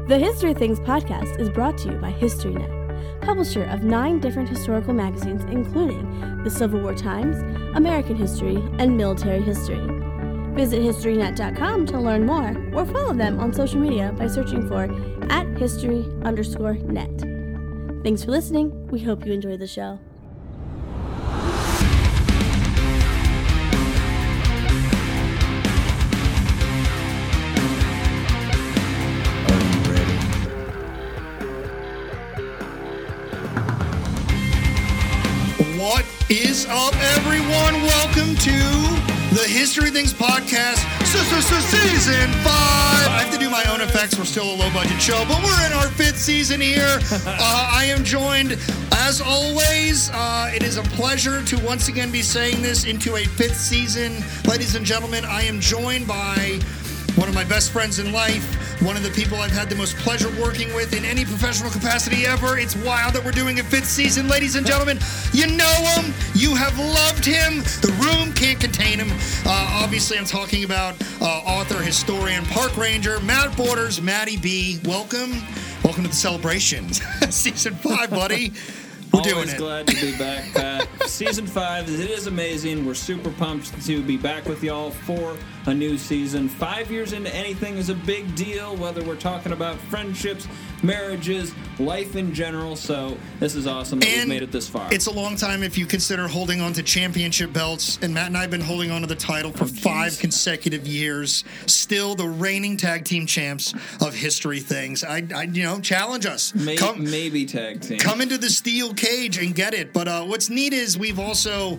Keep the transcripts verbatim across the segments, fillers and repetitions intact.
The History Things podcast is brought to you by HistoryNet, publisher of nine different historical magazines, including the Civil War Times, American History, and Military History. Visit historynet dot com to learn more, or follow them on social media by searching for at history underscore net. Thanks for listening. We hope you enjoy the show. What is up, everyone? Welcome to the History Things podcast, season five. I have to do my own effects. We're still a low-budget show, but we're in our fifth season here. Uh, I am joined, as always, uh, it is a pleasure to once again be saying this into a fifth season. Ladies and gentlemen, I am joined by one of my best friends in life, one of the people I've had the most pleasure working with in any professional capacity ever. It's wild that we're doing a fifth season. Ladies and gentlemen, you know him. You have loved him. The room can't contain him. Uh, obviously, I'm talking about uh, author, historian, park ranger, Matt Borders, Matty B. Welcome. Welcome to the celebration. Season five, buddy. We're Always doing it. Glad to be back, Pat. Season five, it is amazing. We're super pumped to be back with y'all for a new season. Five years into anything is a big deal, whether we're talking about friendships, marriages, life in general. So this is awesome that And we've made it this far. It's a long time if you consider holding on to championship belts. And Matt and I have been holding on to the title for Oh, five consecutive years. Still the reigning tag team champs of History Things. I, I you know, challenge us. May, Come, maybe tag team. Come into the steel cage and get it. But uh, what's neat is we've also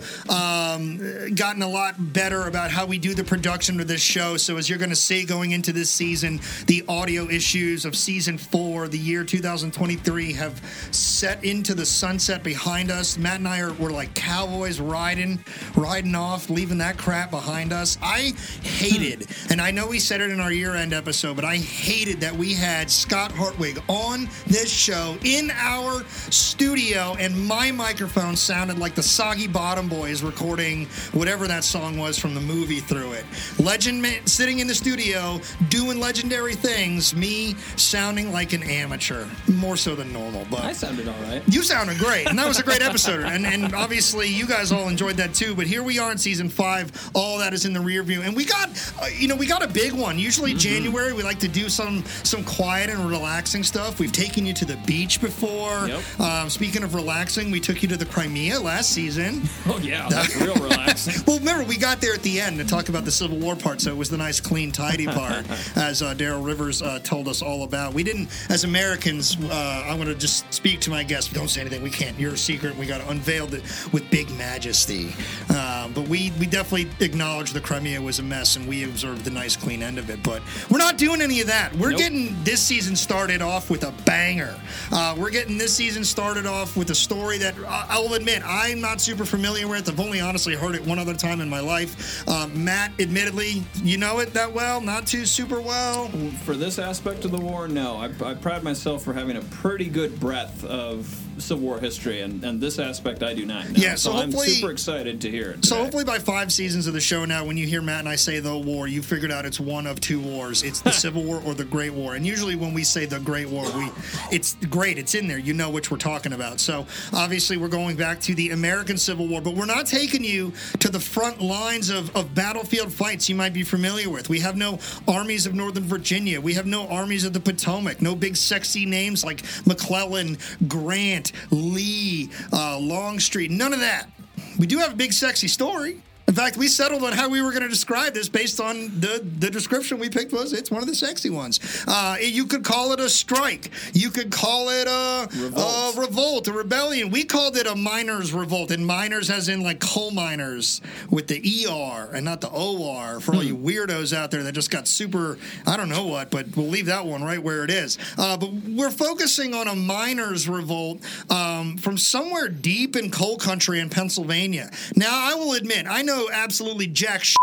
um, gotten a lot better about how we do the production of this show. So as you're going to see going into this season, the audio issues of season four, the year two thousand twenty-three, have set into the sunset behind us. Matt and I are we're like cowboys riding, riding off, leaving that crap behind us. I hated, and I know we said it in our year-end episode, but I hated that we had Scott Hartwig on this show in our studio, and my microphone sounded like the Soggy Bottom Boys recording whatever that song was from the movie through it. Legend man, sitting in the studio doing legendary things, me sounding like an amateur, more so than normal. But I sounded all right. you sounded great, and that was a great episode, and, and obviously you guys all enjoyed that too. But here we are in season five. All that is in the rear view, and we got, uh, you know, we got a big one. Usually mm-hmm. January we like to do some some quiet and relaxing stuff. We've taken you to the beach before. Yep. Um, speaking of relaxing, we took you to the Crimea last season. Oh yeah, that's real relaxing. Well, remember we got there at the end to talk about the Civil War part, so it was the nice, clean, tidy part, as uh, Daryl Rivers uh, told us all about. We didn't, as Americans, uh, I'm going to just speak to my guests. Don't say anything. We can't. You're a secret. We got to unveil it with big majesty. Uh, but we, we definitely acknowledge the Crimea was a mess, and we observed the nice, clean end of it. But we're not doing any of that. We're Nope. getting this season started off with a banger. Uh, we're getting this season started off with a story that uh, I'll admit I'm not super familiar with. I've only honestly heard it one other time in my life. Uh, Matt, admittedly, you know it that well, not too super well. For this aspect of the war, no. I, I pride myself for having a pretty good breadth of Civil War history, and, and this aspect I do not know. Yeah, so so I'm hopefully- super excited to hear it So today. hopefully by five seasons of the show now, when you hear Matt and I say the war, you figured out it's one of two wars. It's the Civil War or the Great War. And usually when we say the Great War, we it's great. It's in there. You know which we're talking about. So obviously we're going back to the American Civil War, but we're not taking you to the front lines of, of battlefield fights you might be familiar with. We have no armies of Northern Virginia. We have no armies of the Potomac. No big sexy names like McClellan, Grant, Lee, uh, Longstreet. None of that. We do have a big sexy story. In fact, we settled on how we were going to describe this based on the, the description we picked was it's one of the sexy ones. Uh, you could call it a strike. You could call it a revolt. a revolt, a rebellion. We called it a miners' revolt, and miners as in like coal miners with the E R and not the O R for all you weirdos out there that just got super, I don't know what, but we'll leave that one right where it is. Uh, but we're focusing on a miners' revolt um, from somewhere deep in coal country in Pennsylvania. Now, I will admit, I know absolutely jack shit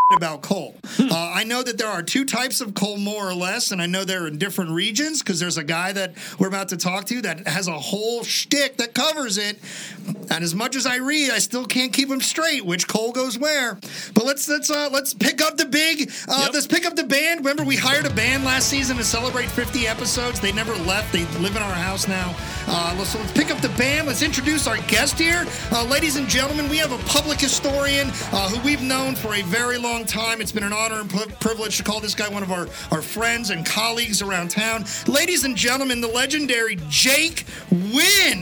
about coal. Uh, I know that there are two types of coal, more or less, and I know they're in different regions because there's a guy that we're about to talk to that has a whole shtick that covers it. And as much as I read, I still can't keep them straight, which coal goes where. But let's let's uh, let's pick up the big. Uh, yep. Let's pick up the band. Remember, we hired a band last season to celebrate fifty episodes. They never left. They live in our house now. Uh, let's, so let's pick up the band. Let's introduce our guest here, uh, ladies and gentlemen. We have a public historian uh, who we've known for a very long time. It's been an honor and privilege to call this guy one of our, our friends and colleagues around town. Ladies and gentlemen, the legendary Jake Wynn.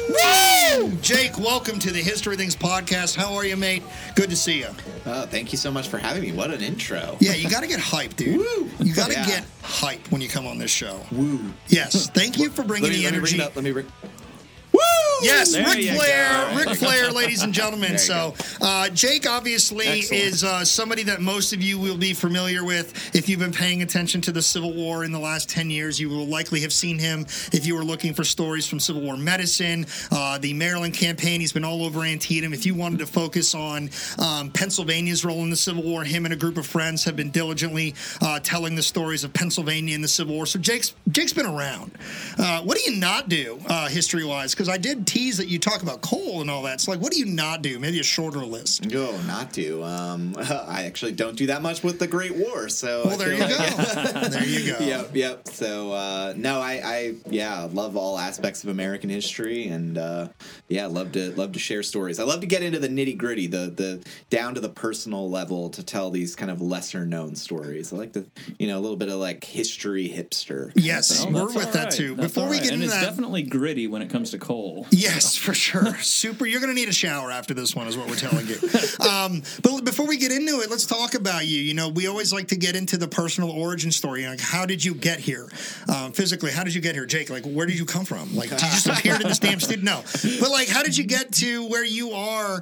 Woo! Jake, welcome to the History Things podcast. How are you, mate? Good to see you. Oh, thank you so much for having me. What an intro. Yeah, you got to get hyped, dude. Woo! You got to yeah. get hyped when you come on this show. Woo. Yes, thank you for bringing me, the let energy. Me bring it up. Let me bring Woo! Yes, Ric Flair, Ric Flair, ladies and gentlemen. So, uh, Jake obviously Excellent. is uh, somebody that most of you will be familiar with. If you've been paying attention to the Civil War in the last ten years, you will likely have seen him if you were looking for stories from Civil War medicine, uh, the Maryland campaign. He's been all over Antietam. If you wanted to focus on um, Pennsylvania's role in the Civil War, him and a group of friends have been diligently uh, telling the stories of Pennsylvania in the Civil War. So, Jake's Jake's been around. Uh, what do you not do uh, history-wise? Because I did tease that you talk about coal and all that. So, like, what do you not do? Maybe a shorter list. No, not do. Um, I actually don't do that much with the Great War. So, well, there you like, go. There you go. Yep, yep. So, uh, no, I, I, yeah, love all aspects of American history, and uh, yeah, love to love to share stories. I love to get into the nitty gritty, the the down to the personal level, to tell these kind of lesser known stories. I like to, you know, a little bit of like history hipster. Yes, oh, we're with right. that too. That's Before we right. get and into it's that, definitely gritty when it comes to coal. Yes, for sure. Super. You're going to need a shower after this one, is what we're telling you. Um, but before we get into it, let's talk about you. You know, we always like to get into the personal origin story. Like, how did you get here? Um, physically, how did you get here, Jake? Like, where did you come from? Like, did you just appear in this damn studio? No. But, like, how did you get to where you are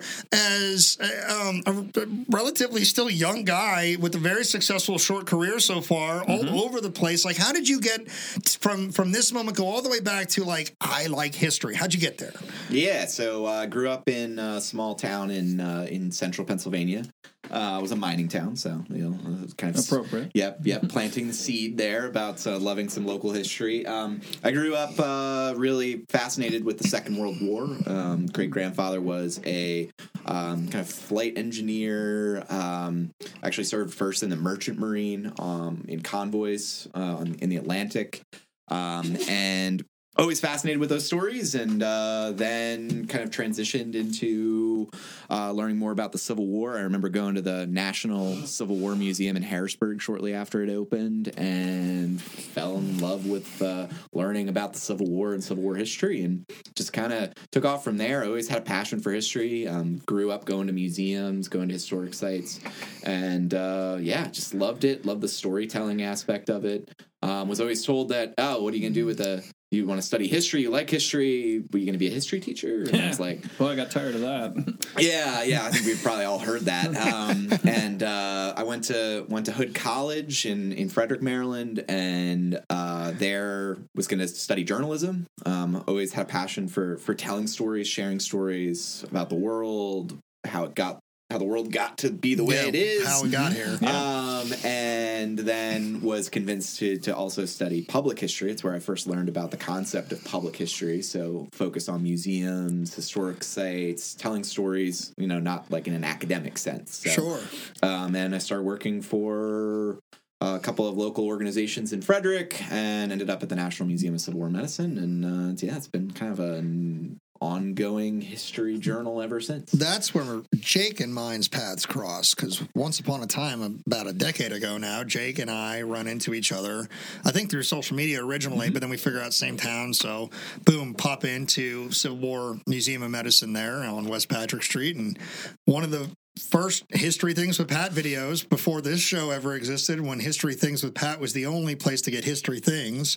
as um, a relatively still young guy with a very successful short career so far, all mm-hmm. over the place? Like, how did you get from, from this moment, go all the way back to, like, I like history? How'd you get there? Yeah, so I uh, grew up in a small town in uh, in central Pennsylvania. Uh, it was a mining town, so you know, it was kind of appropriate. Yep, yep. Planting the seed there about uh, loving some local history. Um, I grew up uh, really fascinated with the Second World War. Um, great grandfather was a um, kind of flight engineer. Um, actually served first in the Merchant Marine um, in convoys uh, in the Atlantic, um, and. Always fascinated with those stories, and uh, then kind of transitioned into uh, learning more about the Civil War. I remember going to the National Civil War Museum in Harrisburg shortly after it opened, and fell in love with uh, learning about the Civil War and Civil War history, and just kind of took off from there. I always had a passion for history. Um, grew up going to museums, going to historic sites, and uh, yeah, just loved it. Loved the storytelling aspect of it. Um, was always told that, oh, what are you going to do with the, you want to study history, you like history, were you going to be a history teacher? And yeah. I was like, well, I got tired of that. yeah, yeah, I think we've probably all heard that. Um, and uh, I went to went to Hood College in, in Frederick, Maryland, and uh, there was going to study journalism. Um, always had a passion for for telling stories, sharing stories about the world, how it got how the world got to be the way yeah, it is. How we got here. Um, and then was convinced to, to also study public history. It's where I first learned about the concept of public history. So focus on museums, historic sites, telling stories, you know, not like in an academic sense. So, sure. Um, and I started working for a couple of local organizations in Frederick and ended up at the National Museum of Civil War Medicine. And uh, yeah, it's been kind of an ongoing history journal ever since. That's where Jake and mine's paths cross, because once upon a time, about a decade ago now, Jake and I run into each other, I think through social media originally, mm-hmm. but then we figure out same town, so boom, pop into Civil War Museum of Medicine there on West Patrick Street, and one of the first History Things with Pat videos before this show ever existed, when History Things with Pat was the only place to get history things,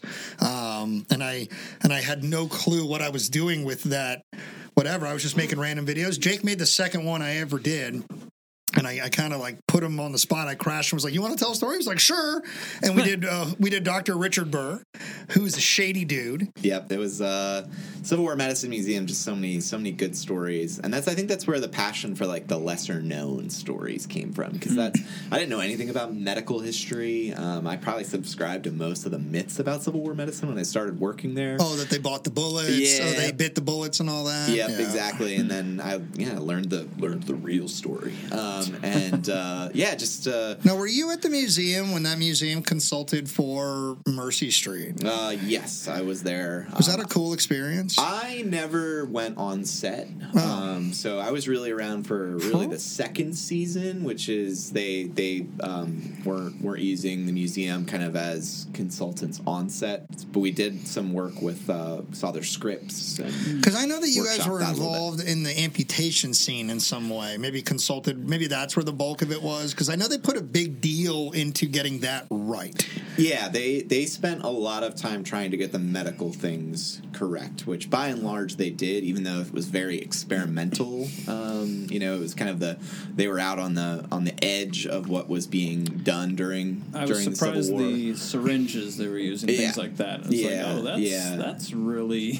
um, and I and I had no clue what I was doing with that. Whatever, I was just making random videos. Jake made the second one I ever did. And I, I kind of like put him on the spot. I crashed and was like, "You want to tell a story?" He was like, "Sure." And we did uh, we did Doctor Richard Burr, who's a shady dude. Yep, it was. Uh, Civil War Medicine Museum, just so many, so many good stories, and that's I think that's where the passion for like the lesser known stories came from, because mm. that's I didn't know anything about medical history. Um, I probably subscribed to most of the myths about Civil War medicine when I started working there. Oh, that they bought the bullets. Yeah. Oh, they bit the bullets and all that. Yep, yeah, exactly. And then I yeah learned the learned the real story. Um, and uh, yeah, just uh, now were you at the museum when that museum consulted for Mercy Street? Uh, yes, I was there. Was um, that a cool experience? I never went on set, oh. um, so I was really around for really the second season, which is they they um, weren't weren't using the museum kind of as consultants on set, but we did some work with uh, saw their scripts. Because I know that you guys were that involved in the amputation scene in some way. Maybe consulted. Maybe that's where the bulk of it was. Because I know they put a big deal into getting that right. Yeah, they they spent a lot of time trying to get the medical things correct, which by and large they did, even though it was very experimental. Um, you know, it was kind of the they were out on the on the edge of what was being done during I during was the Civil surprised War. the syringes they were using, Yeah. things like that. It's Yeah, like, oh, that's yeah. that's really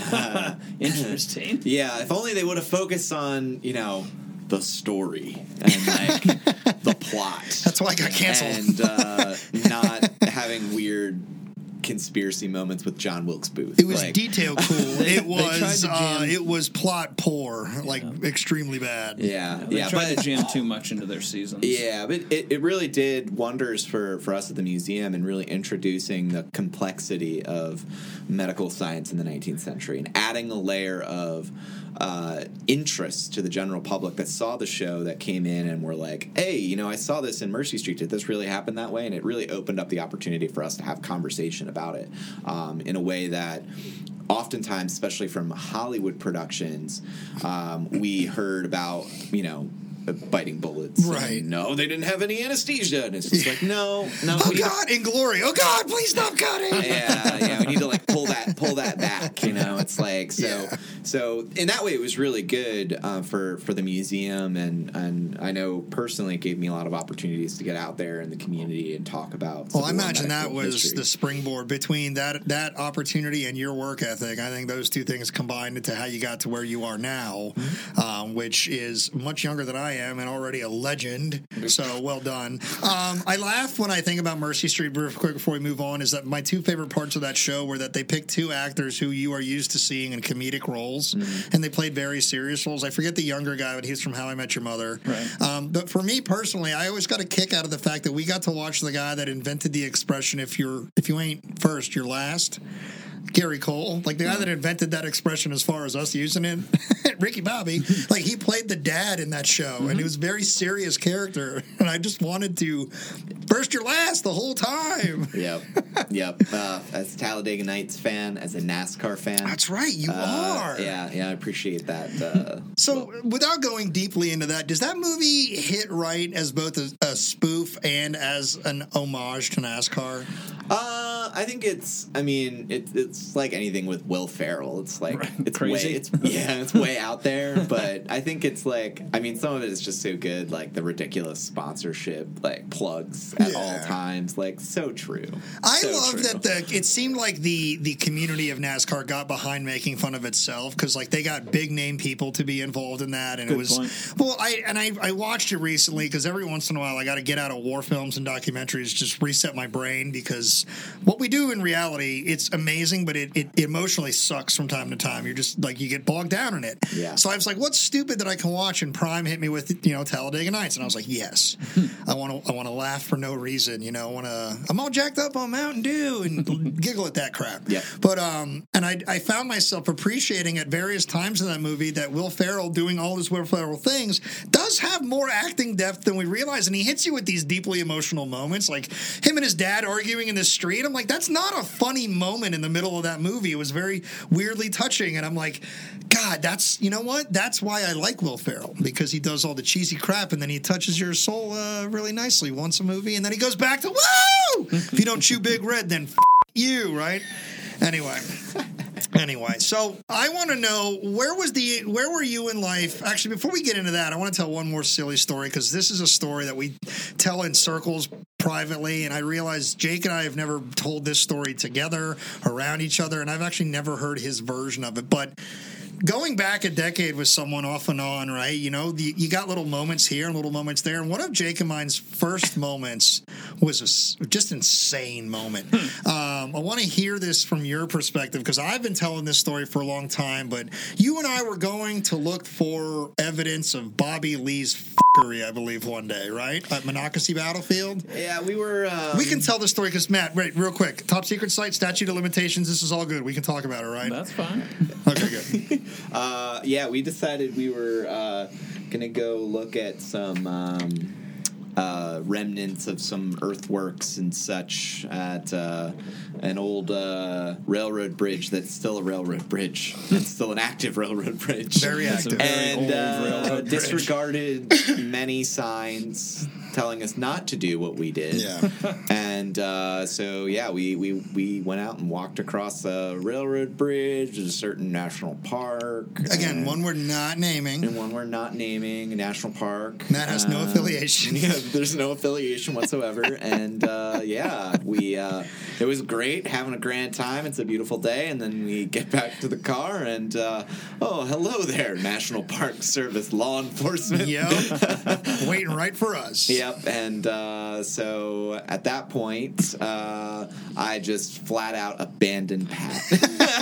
interesting. Yeah, if only they would have focused on, you know, the story and like the plot. That's why I got canceled. And uh, not having weird conspiracy moments with John Wilkes Booth. It was like, detail cool. It tried was to uh, jam- it was plot poor, like extremely bad. Yeah, They yeah, tried but to jam too much into their seasons. yeah, but it, it really did wonders for, for us at the museum and really introducing the complexity of medical science in the nineteenth century and adding a layer of uh, interest to the general public that saw the show, that came in and were like, hey, you know, I saw this in Mercy Street. Did this really happen that way? And it really opened up the opportunity for us to have conversation about it um, in a way that oftentimes, especially from Hollywood productions, um, we heard about, you know, biting bullets. Right. And, no, they didn't have any anesthesia. And it's just like, no, no. Oh we need God, in glory! Oh God, please stop cutting. to- yeah, yeah. We need to like pull that, pull that back. You know, it's like so. Yeah. So in that way, it was really good uh, for for the museum, and and I know personally, it gave me a lot of opportunities to get out there in the community and talk about. Well, I Civil War imagine that medical was history. the springboard between that that opportunity and your work ethic. I think those two things combined into how you got to where you are now, Mm-hmm. um, which is much younger than I am and already a legend. So well done. Um, I laugh when I think about Mercy Street. Real quick before we move on, is that my two favorite parts of that show were that they picked two actors who you are used to seeing in comedic roles, mm-hmm. and they played very serious roles. I forget the younger guy, but he's from How I Met Your Mother. Right. Um, but for me personally, I always got a kick out of the fact that we got to watch the guy that invented the expression "if you're if you ain't first, you're last." Gary Cole, like the guy that invented that expression as far as us using it, Ricky Bobby, like he played the dad in that show, mm-hmm. and he was a very serious character, and I just wanted to first you're last the whole time. Yep, yep. Uh, as a Talladega Nights fan, as a NASCAR fan, That's right, you uh, are. Yeah, yeah. I appreciate that. Uh, So, well, without going deeply into that, does that movie hit right as both a, a spoof and as an homage to NASCAR? Uh, I think it's. I mean, it, it's like anything with Will Ferrell. It's like Right. it's Crazy. way. It's yeah, it's way out there. But I think it's like. I mean, some of it is just so good. Like the ridiculous sponsorship, like plugs at Yeah. all times. Like so true. I So love true. that the it seemed like the the community of NASCAR got behind making fun of itself because like they got big name people to be involved in that, and Good it was point. well. I and I, I watched it recently because every once in a while I got to get out of war films and documentaries, just reset my brain because what we do in reality it's amazing, but it, it emotionally sucks from time to time. You're just like you get bogged down in it. Yeah. So I was like, what's stupid that I can watch? And Prime hit me with you know Talladega Nights, and I was like, yes, I want to I want to laugh for no reason. You know, I want to I'm all jacked up on Mountain Dew and giggle at that crap. Yeah. But um, and I I found myself appreciating at various times in that movie that Will Ferrell doing all his Will Ferrell things does have more acting depth than we realize, and he hits you with these deeply emotional moments, like him and his dad arguing in the street. I'm like, that's not a funny moment in the middle of that movie. It was very weirdly touching, and I'm like, God, that's you know what? That's why I like Will Ferrell because he does all the cheesy crap, and then he touches your soul uh, really nicely once a movie, and then he goes back to woo. If you don't chew Big Red, then f- you, right? Anyway, Anyway, so I want to know where was the where were you in life? Actually, before we get into that, I want to tell one more silly story because this is a story that we tell in circles privately, and I realize Jake and I have never told this story together around each other, and I've actually never heard his version of it. But going back a decade with someone off and on, right? You know, you, you got little moments here and little moments there. And one of Jake and mine's first moments was a just insane moment. um, I want to hear this from your perspective because I've been telling this story for a long time. But you and I were going to look for evidence of Bobby Lee's f***ery, I believe, one day, right? At Monocacy Battlefield. Yeah, we were. Um... We can tell the story because, Matt, wait, real quick. Top secret site, statute of limitations. This is all good. We can talk about it, right? That's fine. Okay, good. Uh, yeah, we decided we were uh, going to go look at some um, uh, remnants of some earthworks and such at uh, an old uh, railroad bridge that's still a railroad bridge. It's still an active railroad bridge. Very active. Very and old uh, railroad bridge. disregarded many signs telling us not to do what we did. Yeah. And uh, so, yeah, we, we, we went out and walked across a railroad bridge, a certain national park. Again, and, one we're not naming. and one we're not naming, a national park. That has no Um, affiliation. Yeah, there's no affiliation whatsoever. And, uh, yeah, we uh, it was great, having a grand time. It's a beautiful day. And then we get back to the car and, uh, oh, hello there, National Park Service law enforcement. Yep. Waiting right for us. Yep, and uh, so at that point, uh, I just flat out abandoned Pat.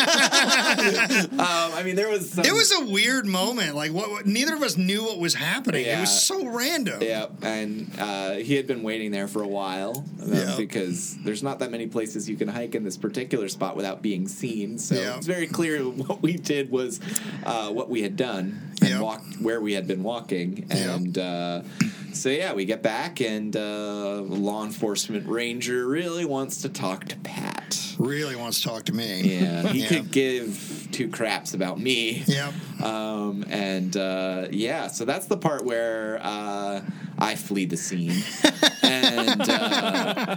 um, I mean, there was some... It was a weird moment. Like, what, what? Neither of us knew what was happening. It Yeah. was so random. Yep, and uh, he had been waiting there for a while uh, Yep. because there's not that many places you can hike in this particular spot without being seen. So Yep. it's very clear what we did was uh, what we had done and Yep. walked where we had been walking. And uh, so, yeah, we get back, and uh, law enforcement ranger really wants to talk to Pat. Really wants to talk to me. Yeah, he Yeah. could give two craps about me. Yep. Um, and uh, yeah, so that's the part where uh, I flee the scene, and uh,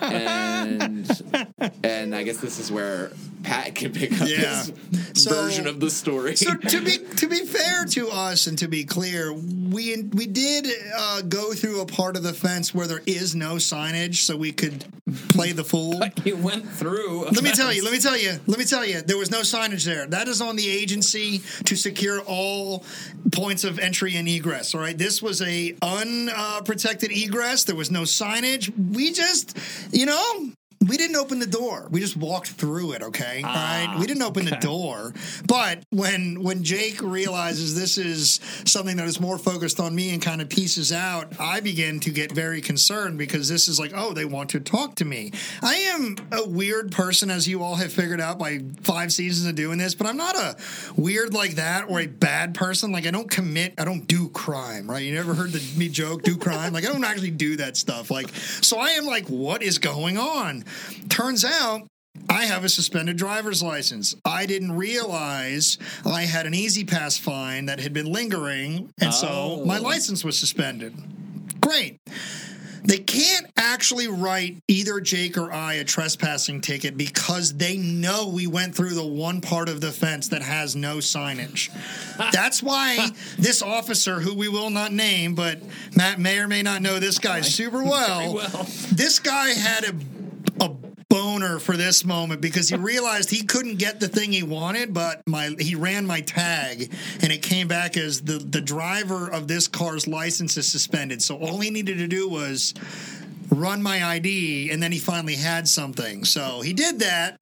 and and I guess this is where Pat can pick up Yeah. his So- version of the story. So to be to be fair to us and to be clear, we we did uh, go through a part of the fence where there is no signage, so we could play the fool. You went through. Let me tell you, let me tell you, let me tell you, there was no signage there. That is on the agency to secure all points of entry and egress, all right? This was a unprotected egress. There was no signage. We just, you know, we didn't open the door. We just walked through it, okay? All right? We didn't open the door. But when when Jake realizes this is something that is more focused on me and kind of pieces out, I begin to get very concerned because this is like, oh, they want to talk to me. I am a weird person, as you all have figured out by five seasons of doing this, but I'm not a weird like that or a bad person. Like, I don't commit, I don't do crime, right? You never heard the, me joke, do crime? Like, I don't actually do that stuff. Like, so I am like, what is going on? Turns out I have a suspended driver's license. I didn't realize I had an Easy Pass fine that had been lingering, and so Oh. my license was suspended. Great. They can't actually write either Jake or I a trespassing ticket because they know we went through the one part of the fence that has no signage. That's why this officer, who we will not name, but Matt may or may not know this guy super well, well. this guy had a a boner for this moment because he realized he couldn't get the thing he wanted, but my he ran my tag and it came back as the the driver of this car's license is suspended. So all he needed to do was run my I D, and then he finally had something. So he did that.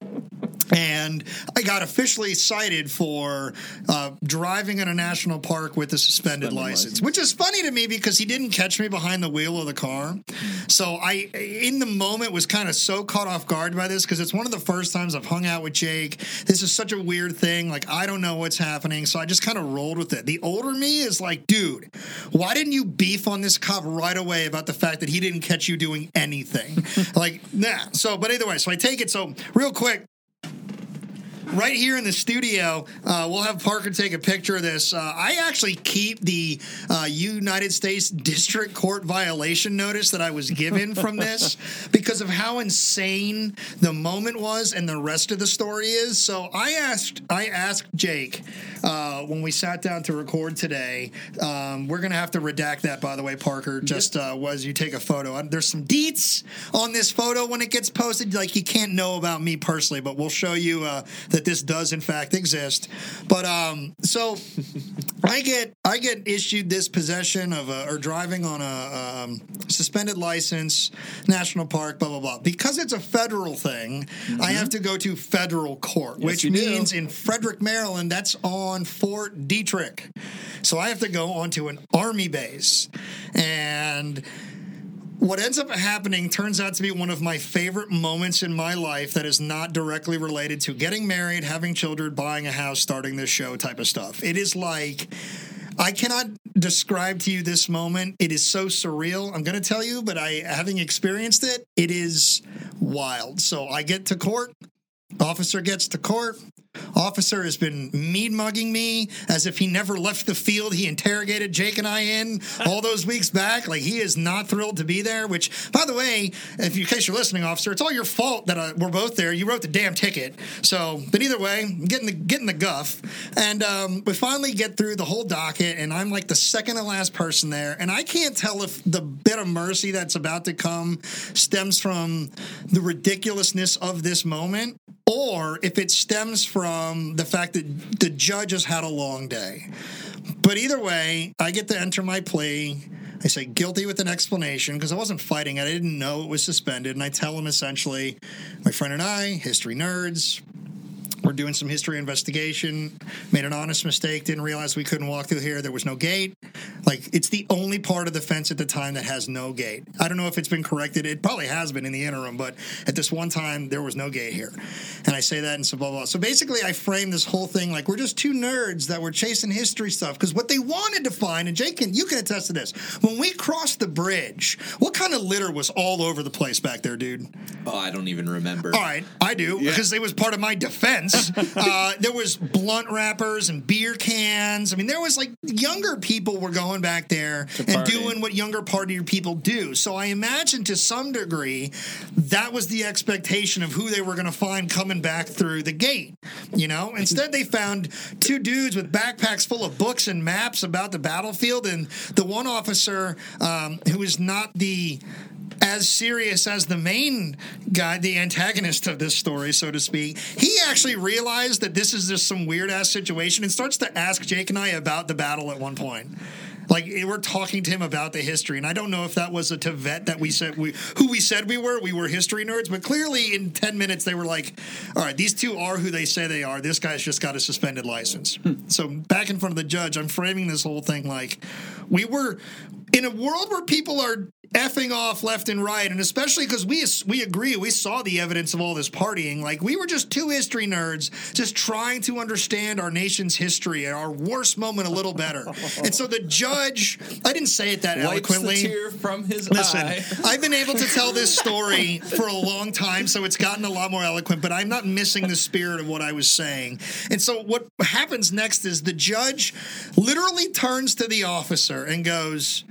And I got officially cited for uh, driving in a national park with a suspended, Suspended license, license. which is funny to me because he didn't catch me behind the wheel of the car. So I, in the moment, was kind of so caught off guard by this because it's one of the first times I've hung out with Jake. This is such a weird thing. Like, I don't know what's happening. So I just kind of rolled with it. The older me is like, dude, why didn't you beef on this cop right away about the fact that he didn't catch you doing anything? Like, nah. So, but either way, so I take it. So real quick, right here in the studio, uh, we'll have Parker take a picture of this. Uh, I actually keep the uh, United States District Court violation notice that I was given from this because of how insane the moment was and the rest of the story is. So I asked, I asked Jake uh, when we sat down to record today. Um, we're going to have to redact that, by the way, Parker, just uh, as you take a photo. There's some deets on this photo when it gets posted, like you can't know about me personally, but we'll show you uh, that this does in fact exist. But um, so I get I get issued this possession of a, or driving on a um, suspended license, national park, blah blah blah. Because it's a federal thing, mm-hmm. I have to go to federal court, yes, which means do. in Frederick, Maryland, that's on Fort Detrick. So I have to go onto an Army base, and what ends up happening turns out to be one of my favorite moments in my life that is not directly related to getting married, having children, buying a house, starting this show type of stuff. It is like, I cannot describe to you this moment. It is so surreal. I'm going to tell you, but I, having experienced it, it is wild. So I get to court. Officer gets to court. Officer has been mean mugging me as if he never left the field he interrogated Jake and I in all those weeks back. Like, he is not thrilled to be there, which, by the way, if you, in case you're listening, officer, it's all your fault that uh, we're both there. You wrote the damn ticket. So, but either way, getting the getting the guff. And um, we finally get through the whole docket, and I'm like the second to last person there. And I can't tell if the bit of mercy that's about to come stems from the ridiculousness of this moment, or if it stems from the fact that the judge has had a long day. But either way, I get to enter my plea. I say guilty with an explanation because I wasn't fighting it. I didn't know it was suspended. And I tell him essentially, my friend and I, history nerds, we're doing some history investigation, made an honest mistake, didn't realize we couldn't walk through here. There was no gate. Like, it's the only part of the fence at the time that has no gate. I don't know if it's been corrected. It probably has been in the interim, but at this one time, there was no gate here. And I say that and so blah, blah, blah. So basically, I frame this whole thing like we're just two nerds that were chasing history stuff. Because what they wanted to find, and Jake, can, you can attest to this, when we crossed the bridge, what kind of litter was all over the place back there, dude? Oh, I don't even remember. All right, I do, yeah. Because it was part of my defense. uh, there was blunt wrappers and beer cans. I mean, there was like younger people were going back there and doing what younger party people do. So I imagine to some degree that was the expectation of who they were going to find coming back through the gate. You know, instead they found two dudes with backpacks full of books and maps about the battlefield, and the one officer um, who was not the as serious as the main guy, the antagonist of this story, so to speak, he actually realized that this is just some weird-ass situation and starts to ask Jake and I about the battle at one point. Like, we're talking to him about the history, and I don't know if that was a to vet that we said we who we said we were. We were history nerds, but clearly in ten minutes they were like, all right, these two are who they say they are. This guy's just got a suspended license. Hmm. So back in front of the judge, I'm framing this whole thing like we were in a world where people are effing off left and right, and especially because we we agree, we saw the evidence of all this partying. Like, we were just two history nerds just trying to understand our nation's history and our worst moment a little better. And so the judge, I didn't say it that Wipes eloquently. The tear from his Listen, eye. I've been able to tell this story for a long time, so it's gotten a lot more eloquent, but I'm not missing the spirit of what I was saying. And so what happens next is the judge literally turns to the officer and goes,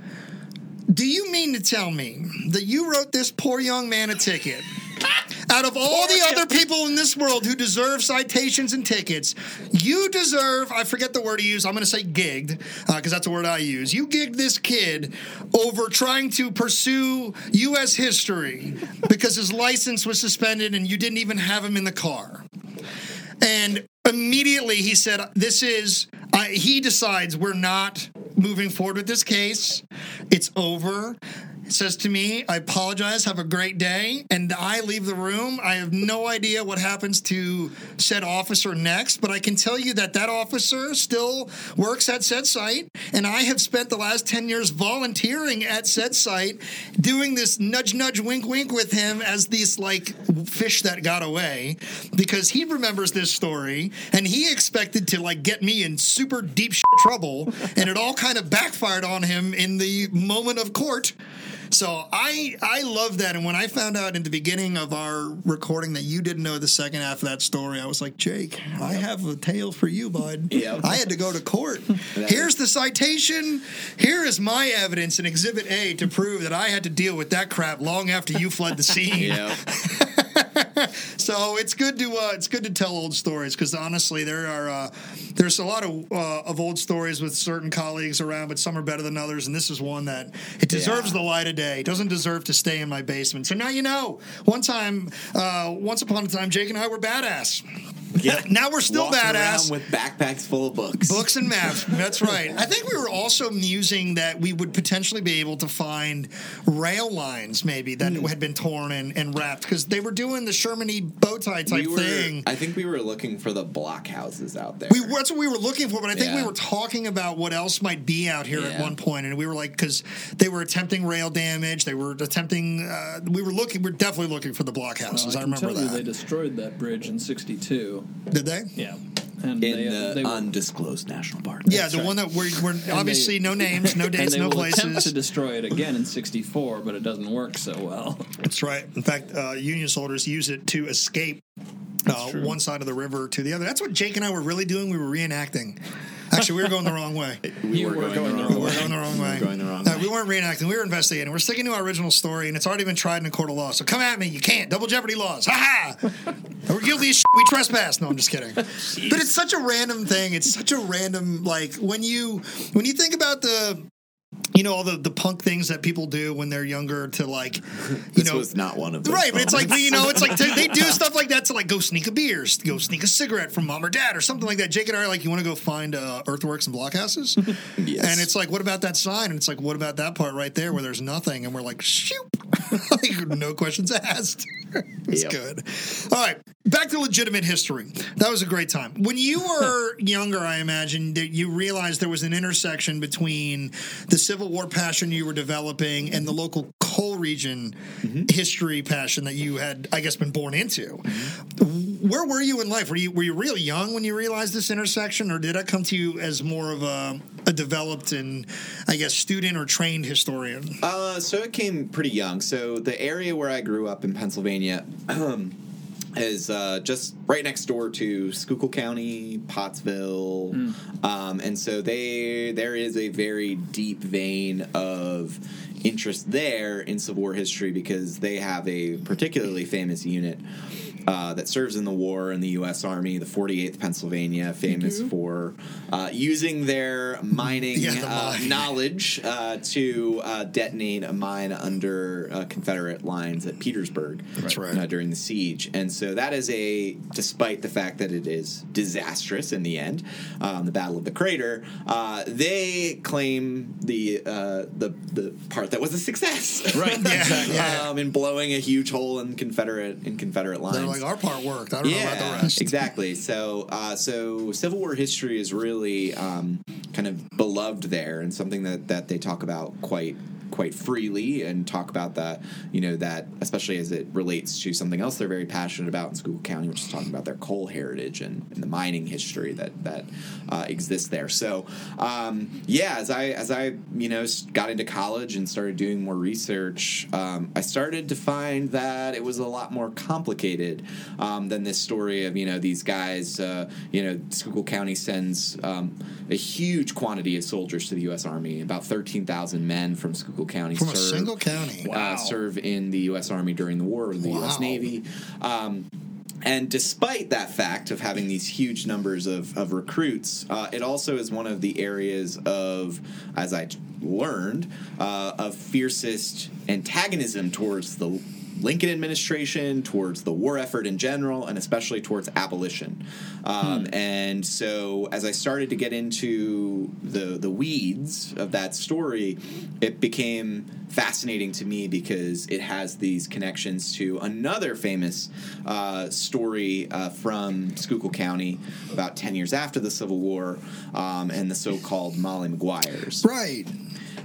do you mean to tell me that you wrote this poor young man a ticket? Out of all the other people in this world who deserve citations and tickets, you deserve, I forget the word he used, I'm going to say gigged, because uh, that's the word I use. You gigged this kid over trying to pursue U S history because his license was suspended and you didn't even have him in the car. And immediately he said, this is, uh, he decides we're not moving forward with this case. It's over. Says to me, I apologize, have a great day, and I leave the room. I have no idea what happens to said officer next, but I can tell you that that officer still works at said site, and I have spent the last ten years volunteering at said site, doing this nudge, nudge, wink, wink with him as this, like, fish that got away, because he remembers this story, and he expected to, like, get me in super deep shit trouble, and it all kind of backfired on him in the moment of court. So I I love that. And when I found out in the beginning of our recording that you didn't know the second half of that story, I was like, Jake, I have a tale for you, bud. Yep. I had to go to court. Here's the citation. Here is my evidence in Exhibit A to prove that I had to deal with that crap long after you fled the scene. Yeah. So it's good to uh, it's good to tell old stories, because honestly, there are uh, there's a lot of uh, of old stories with certain colleagues around, but some are better than others, and this is one that it deserves Yeah. the light of day. It doesn't deserve to stay in my basement. So now you know. One time, uh, once upon a time, Jake and I were badass. Yep. Now we're still Walking badass. around with backpacks full of books. Books and maps. That's right. I think we were also musing that we would potentially be able to find rail lines, maybe, that Hmm. had been torn and, and wrapped, because they were doing the Sherman-y bow tie type We were, thing. I think we were looking for the blockhouses out there. We, that's what we were looking for, but I think we Yeah. were talking about what else might be out here at Yeah. one point, and we were like, because they were attempting rail damage, they were attempting. Uh, we were looking. We are definitely looking for the blockhouses. Well, I I can remember tell you that. they destroyed that bridge in sixty-two. Did they? Yeah. And in they, the they were, undisclosed national park. Yeah, That's the right. one that we're, we're obviously they- no names, no and dates, they no will attempt to places. destroy it again in sixty-four, but it doesn't work so well. That's right. In fact, uh, Union soldiers use it to escape uh, true. one side of the river to the other. That's what Jake and I were really doing. We were reenacting. Actually, we were going the wrong way. We You were, were going, going the the wrong We way. were going the wrong way. We were going the wrong Uh, way. we weren't reenacting. We were investigating. We're sticking to our original story, and it's already been tried in a court of law. So come at me. You can't. Double jeopardy laws. Ha ha. We're guilty as shit. We trespass. No, I'm just kidding. But it's such a random thing. It's such a random, like, when you when you think about the, you know, all the, the punk things that people do when they're younger to, like, you This know. was not one of them. Right, but it's like, you know, it's like to, they do stuff like that to, like, go sneak a beer, go sneak a cigarette from mom or dad or something like that. Jake and I are like, you want to go find uh, earthworks and blockhouses? Yes. And it's like, what about that sign? And it's like, what about that part right there where there's nothing? And we're like, shoot. Like, no questions asked. It's Yep. good. All right, back to legitimate history. That was a great time. When you were younger, I imagine that you realized there was an intersection between the Civil War passion you were developing and the local coal region history passion that you had, I guess, been born into. Where were you in life? Were you were you really young when you realized this intersection, or did that come to you as more of a, a developed and, I guess, student or trained historian? Uh, so it came pretty young. So the area where I grew up in Pennsylvania um, is uh, just right next door to Schuylkill County, Pottsville, um, and so they there is a very deep vein of interest there in Civil War history because they have a particularly famous unit. Uh, that serves in the war in the U S Army, the forty-eighth Pennsylvania, famous for uh, using their mining Yeah, the uh, mine. knowledge uh, to uh, detonate a mine under uh, Confederate lines at Petersburg. That's right. Uh, during the siege, and so that is a, despite the fact that it is disastrous in the end, um, the Battle of the Crater. Uh, they claim the uh, the the part that was a success, Right, Yeah, exactly. yeah. um, in blowing a huge hole in Confederate in Confederate lines. They're like, our part worked. I don't know about the rest. Exactly. So, uh, so Civil War history is really um, kind of beloved there, and something that, that they talk about quite quite freely, and talk about that, you know, that especially as it relates to something else they're very passionate about in Schuylkill County, which is talking about their coal heritage and, and the mining history that that uh, exists there. So, um, yeah, as I as I you know got into college and started doing more research, um, I started to find that it was a lot more complicated um, than this story of you know these guys. Uh, you know, Schuylkill County sends um, a huge quantity of soldiers to the U S Army, about thirteen thousand men from Schuylkill County From a serve, single county. uh, serve in the U S Army during the war with the U S Wow. Navy. Um, and despite that fact of having these huge numbers of, of recruits, uh, it also is one of the areas of, as I learned, uh, of fiercest antagonism towards the Lincoln administration, towards the war effort in general, and especially towards abolition. Um, Hmm. And so as I started to get into the, the weeds of that story, it became fascinating to me because it has these connections to another famous uh, story uh, from Schuylkill County about ten years after the Civil War, um, and the so-called Molly Maguires. Right.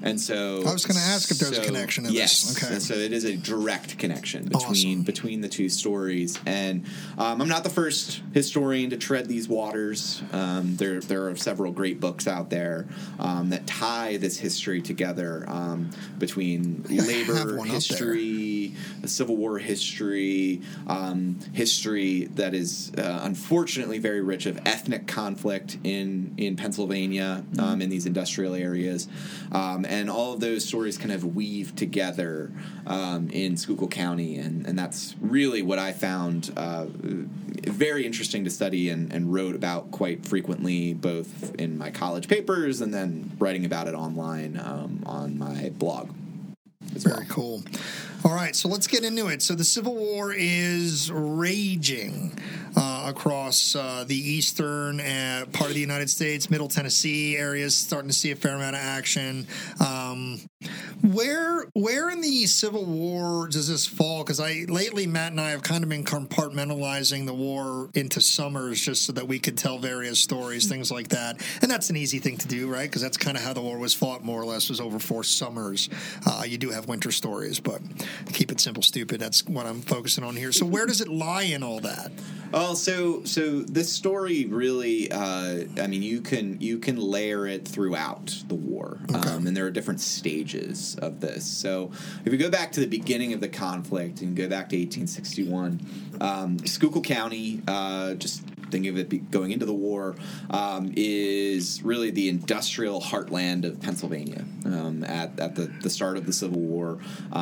And so I was going to ask if there's so, a connection to yes, this. Okay. And so it is a direct connection between Awesome. between the two stories. And um, I'm not the first historian to tread these waters. Um, there there are several great books out there um, that tie this history together um, between I have labor one up history, Civil War history, um, history that is uh, unfortunately very rich of ethnic conflict in in Pennsylvania, um, in these industrial areas, um, and all of those stories kind of weave together um, in Schuylkill County, and, and that's really what I found uh, very interesting to study and, and wrote about quite frequently, both in my college papers and then writing about it online um, on my blog as well. Very cool. All right, so let's get into it. So the Civil War is raging uh, across uh, the eastern uh, part of the United States, Middle Tennessee areas, starting to see a fair amount of action. Um, where where in the Civil War does this fall? Because I lately, Matt and I have kind of been compartmentalizing the war into summers just so that we could tell various stories, things like that. And that's an easy thing to do, right? Because that's kind of how the war was fought, more or less, was over four summers. Uh, you do have winter stories, but keep it simple, stupid. That's what I'm focusing on here. So where does it lie in all that? Well, so so this story really, uh, I mean, you can you can layer it throughout the war, Okay. um, and there are different stages of this. So if you go back to the beginning of the conflict and go back to eighteen sixty-one, um, Schuylkill County, uh, just think of it be going into the war, um, is really the industrial heartland of Pennsylvania um, at, at the, the start of the Civil War,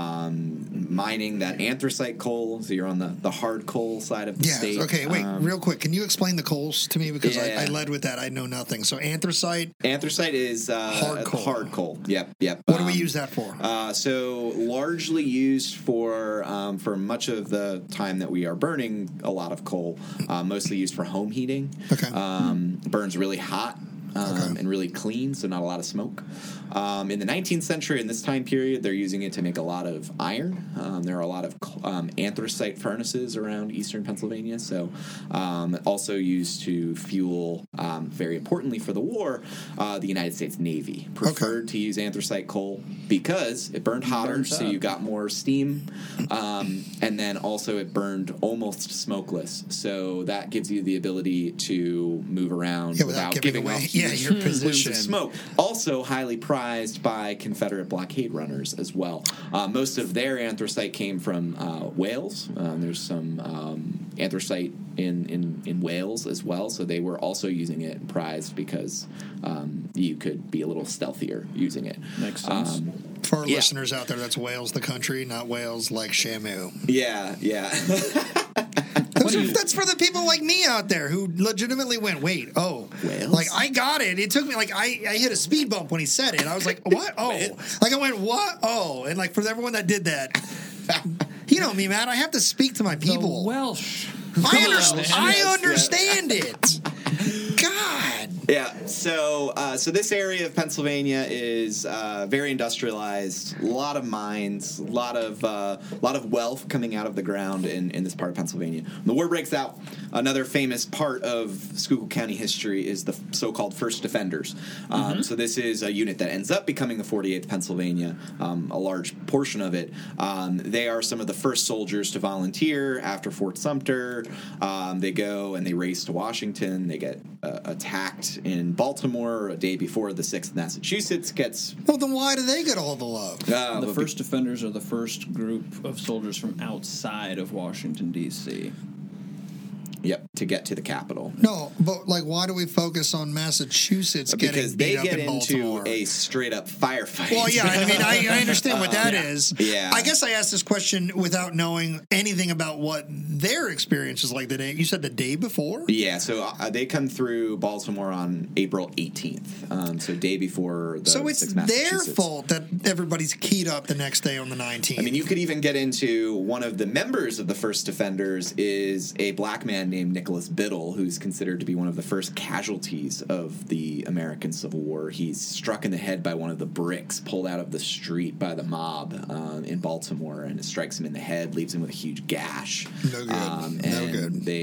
um, mining that anthracite coal. So you're on the, the hard coal side of the Yeah, state. okay, wait, Um, real quick. Can you explain the coals to me? Because Yeah. I, I led with that. I know nothing. So anthracite, Anthracite is uh, Hard coal. Hard coal. Yep, yep. what do we Um, use that for? Uh, so largely used for um, for much of the time that we are burning a lot of coal, uh, mostly used for home heating. Okay. Um, burns really hot. Um, Okay. and really clean, so not a lot of smoke. Um, in the nineteenth century, in this time period, they're using it to make a lot of iron. Um, there are a lot of um, anthracite furnaces around eastern Pennsylvania, so um, also used to fuel, um, very importantly for the war, uh, the United States Navy preferred to use anthracite coal because it burned hotter, Burns so up. you got more steam, um, and then also it burned almost smokeless, so that gives you the ability to move around Yeah, without without giving giving away- off yeah, huge your plumes position. of smoke. Also highly prized by Confederate blockade runners as well. Uh, most of their anthracite came from uh, Wales. Um, there's some um, anthracite in, in, in Wales as well, so they were also using it and prized because um, you could be a little stealthier using it. Makes sense. Um, For our yeah. listeners out there, that's Wales, the country, not Wales like Shamu. yeah, yeah. Those are, that's for the people like me out there who legitimately went, wait, oh, Wales? like I got it. It took me like I, I hit a speed bump when he said it. I was like, what? Oh, like I went, what? Oh, and like for everyone that did that, you know me, man. I have to speak to my people. The Welsh. I, understand. Yes, I yes. understand it. God. Yeah, so uh, so this area of Pennsylvania is uh, very industrialized. A lot of mines, a lot of uh, lot of wealth coming out of the ground in, in this part of Pennsylvania. When the war breaks out, another famous part of Schuylkill County history is the so-called First Defenders. Um, Mm-hmm. So this is a unit that ends up becoming the forty-eighth Pennsylvania, um, a large portion of it. Um, they are some of the first soldiers to volunteer after Fort Sumter. Um, they go and they race to Washington. They get uh, attacked in Baltimore a day before the sixth Massachusetts gets. Well, then why do they get all the love? Uh, The first defenders are the first group of soldiers from outside of Washington, D C Yep, to get to the Capitol. No, but like, why do we focus on Massachusetts getting Because beat they up get in into Baltimore? a straight up firefight. Well, yeah, I mean, I, I understand what that is. Yeah. I guess I asked this question without knowing anything about what their experience is like the day. You said the day before? Yeah, so uh, they come through Baltimore on April eighteenth, um, so day before the So it's sixth their Massachusetts. fault that everybody's keyed up the next day on the nineteenth. I mean, you could even get into one of the members of the First Defenders is a black man named Nicholas Biddle, who's considered to be one of the first casualties of the American Civil War. He's struck in the head by one of the bricks pulled out of the street by the mob um, in Baltimore, and it strikes him in the head, leaves him with a huge gash. No good. Um, No and good. They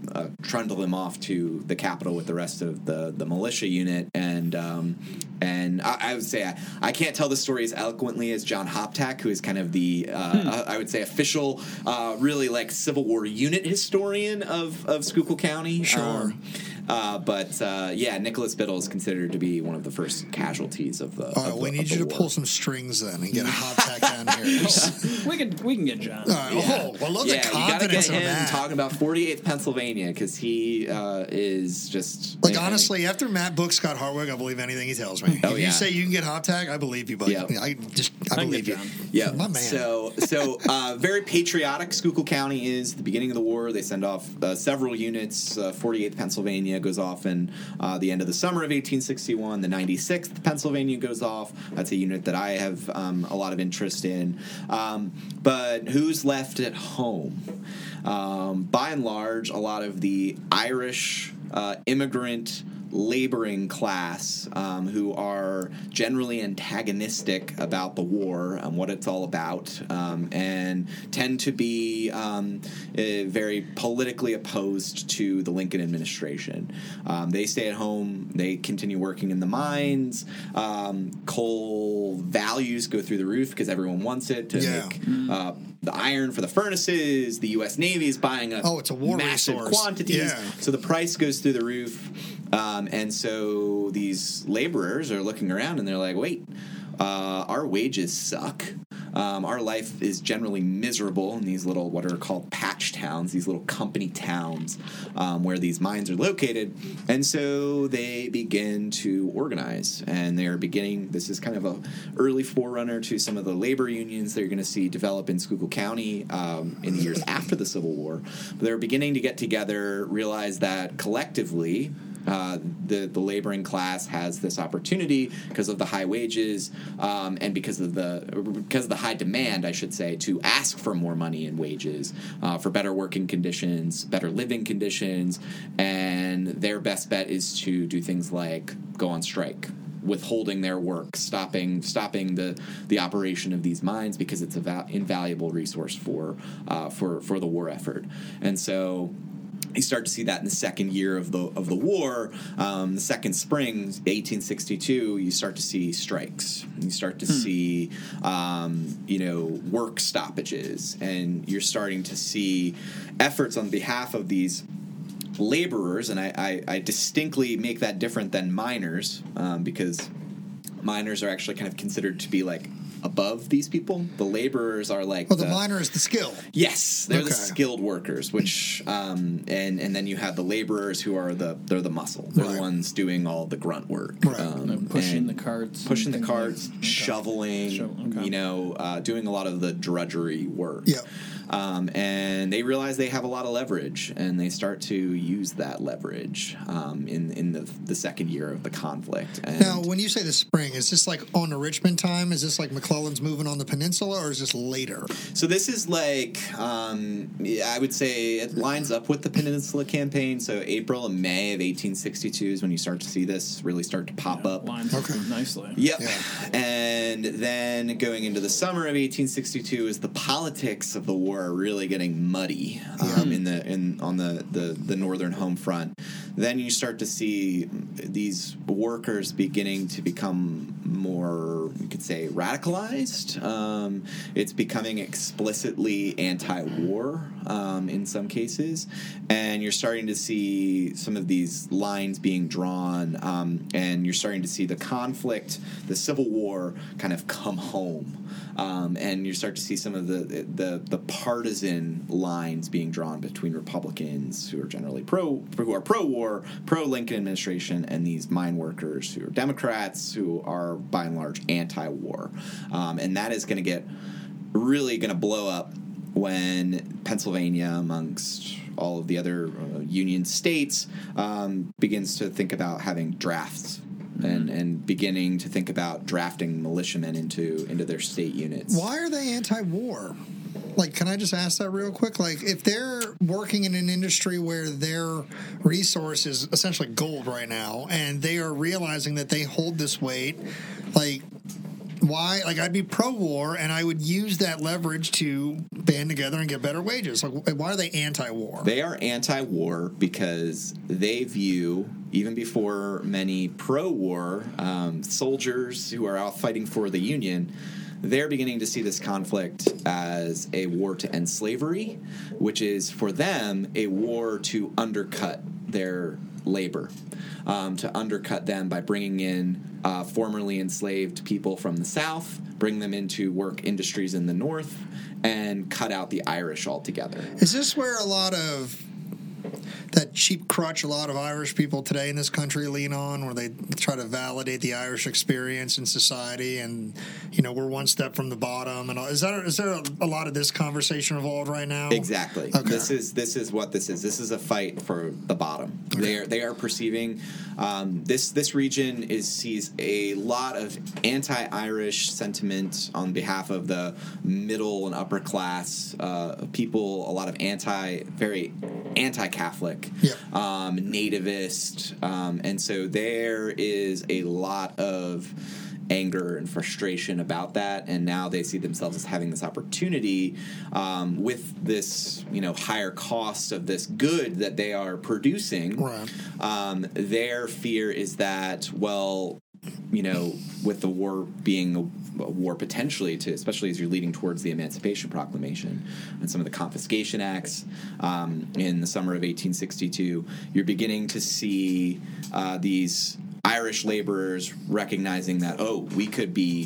uh, trundle him off to the capital with the rest of the, the militia unit. And um, and I, I would say I, I can't tell the story as eloquently as John Hoptak, who is kind of the, uh, hmm. I would say, official, uh, really like Civil War unit historian of, of Schuylkill County. Sure. Um, Uh, but uh, yeah, Nicholas Biddle is considered to be one of the first casualties of the. All right, of we the, need you to war. pull some strings then and get a hot tack down here. we can we can get John. All right, Yeah. Oh, I love yeah, the you gotta confidence get of him that. talking about forty-eighth Pennsylvania because he uh, is just Like I- I- honestly, after Matt booked Scott Hartwig, I believe anything he tells me. Oh, if yeah. you say you can get hot tag, I believe you, but Yep. I just I, I can believe get you. John. Yeah, my man. So, so uh, very patriotic. Schuylkill County is at the beginning of the war. They send off uh, several units. Uh, forty-eighth Pennsylvania goes off in uh, the end of the summer of eighteen sixty-one. The ninety-sixth Pennsylvania goes off. That's a unit that I have um, a lot of interest in. Um, but who's left at home? Um, by and large, a lot of the Irish uh, immigrant laboring class um, who are generally antagonistic about the war and what it's all about, um, and tend to be um, uh, very politically opposed to the Lincoln administration. Um, they stay at home. They continue working in the mines. Um, coal values go through the roof because everyone wants it to Yeah. make uh, the iron for the furnaces. The U S Navy is buying a Oh, it's a war massive resource. quantities. Yeah. So the price goes through the roof. Um, and so these laborers are looking around and they're like, wait, uh, our wages suck. Um, our life is generally miserable in these little, what are called patch towns, these little company towns um, where these mines are located. And so they begin to organize. And they're beginning, this is kind of a early forerunner to some of the labor unions that you're going to see develop in Schuylkill County um, in the years after the Civil War. But they're beginning to get together, realize that collectively, Uh, the the laboring class has this opportunity because of the high wages um, and because of the because of the high demand, I should say, to ask for more money and wages, uh, for better working conditions, better living conditions, and their best bet is to do things like go on strike, withholding their work, stopping stopping the, the operation of these mines because it's a val- invaluable resource for uh, for for the war effort, and so. You start to see that in the second year of the of the war, um, the second spring, eighteen sixty-two. You start to see strikes. You start to hmm. see, um, you know, work stoppages, and you're starting to see efforts on behalf of these laborers. And I, I, I distinctly make that different than miners, um, because miners are actually kind of considered to be like above these people. The laborers are like well, the, the miner is the skill. Yes, they're okay. the skilled workers, which um, and and then you have the laborers who are the they're the muscle. They're right. the ones doing all the grunt work, right. Um, um, pushing the carts, pushing the carts, like, okay. shoveling, Shovel, okay. you know, uh, doing a lot of the drudgery work. Yeah. Um, and they realize they have a lot of leverage, and they start to use that leverage um, in in the the second year of the conflict. And now, when you say the spring, is this like on the Richmond time? Is this like McClellan's moving on the peninsula, or is this later? So this is like um, I would say it lines up with the Peninsula Campaign. So April and May of eighteen sixty-two is when you start to see this really start to pop yeah, up. Lines okay. up nicely. Yep. Yeah. And then going into the summer of eighteen sixty-two is the politics of the war are really getting muddy um, Yeah. in the in on the, the, the northern home front. Then you start to see these workers beginning to become more, you could say, radicalized. Um, it's becoming explicitly anti-war um, in some cases, and you're starting to see some of these lines being drawn, um, and you're starting to see the conflict, the Civil War, kind of come home. Um, and you start to see some of the, the the partisan lines being drawn between Republicans who are generally pro who are pro-war, pro-Lincoln administration, and these mine workers who are Democrats who are by and large anti-war, um, and that is going to get really going to blow up when Pennsylvania, amongst all of the other uh, Union states, um, begins to think about having drafts. And, and beginning to think about drafting militiamen into into their state units. Why are they anti-war? Like, can I just ask that real quick? Like, if they're working in an industry where their resource is essentially gold right now, and they are realizing that they hold this weight, like, why? Like, I'd be pro-war, and I would use that leverage to band together and get better wages. Like, why are they anti-war? They are anti-war because they view, even before many pro-war um, soldiers who are out fighting for the Union, they're beginning to see this conflict as a war to end slavery, which is, for them, a war to undercut their labor, um, to undercut them by bringing in uh, formerly enslaved people from the South, bring them into work industries in the North, and cut out the Irish altogether. Is this where a lot of that cheap crutch a lot of Irish people today in this country lean on, where they try to validate the Irish experience in society, and you know we're one step from the bottom? And all. Is that is there a, a lot of this conversation involved right now? Exactly. Okay. This is this is what this is. This is a fight for the bottom. Okay. They are they are perceiving um, this this region is sees a lot of anti-Irish sentiment on behalf of the middle and upper class uh, people. A lot of anti, very anti-Catholic. Yep. Um, nativist, um, and so there is a lot of anger and frustration about that, and now they see themselves as having this opportunity um, with this, you know, higher cost of this good that they are producing. Right. Um, their fear is that, well, you know, with the war being a, a war potentially to, especially as you're leading towards the Emancipation Proclamation and some of the confiscation acts um, in the summer of eighteen sixty-two, you're beginning to see uh, these Irish laborers recognizing that, oh, we could be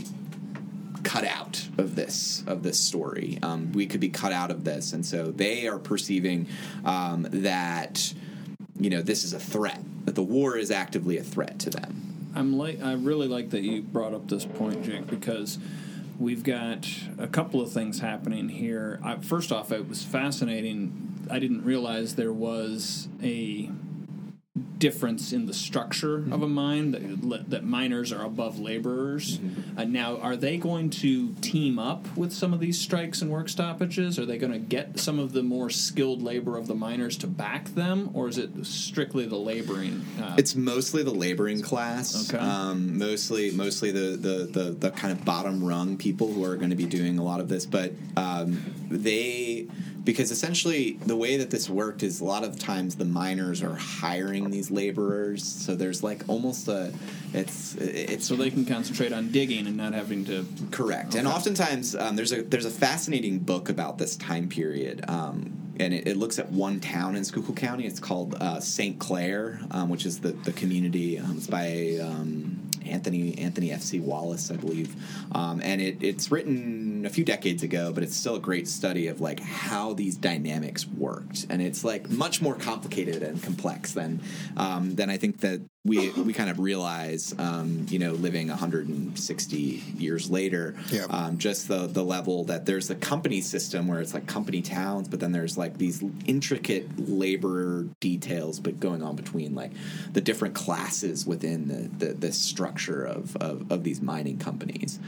cut out of this of this story. Um, we could be cut out of this, and so they are perceiving um, that, you know, this is a threat. That the war is actively a threat to them. I'm like, I really like that you brought up this point, Jake, because we've got a couple of things happening here. I, first off, it was fascinating. I didn't realize there was a difference in the structure mm-hmm. of a mine, that, that miners are above laborers. Mm-hmm. Uh, now, are they going to team up with some of these strikes and work stoppages? Are they going to get some of the more skilled labor of the miners to back them, or is it strictly the laboring? Uh, it's mostly the laboring class. Okay. Um, mostly, mostly the, the, the, the kind of bottom rung people who are going to be doing a lot of this, but um, they. Because essentially the way that this worked is a lot of times the miners are hiring these laborers, so there's like almost a it's it's so they can concentrate on digging and not having to correct. Okay. And oftentimes um, there's a there's a fascinating book about this time period. Um, and it, it looks at one town in Schuylkill County. It's called uh, Saint Clair, um, which is the the community. Um, it's by um, Anthony Anthony F C Wallace, I believe, um, and it, it's written a few decades ago, but it's still a great study of like how these dynamics worked, and it's like much more complicated and complex than um, than I think that we we kind of realize, um, you know, living one hundred sixty years later. Yeah. Um, just the the level that there's a company system where it's like company towns, but then there's like these intricate labor details, but going on between like the different classes within the the, the structure of, of of these mining companies.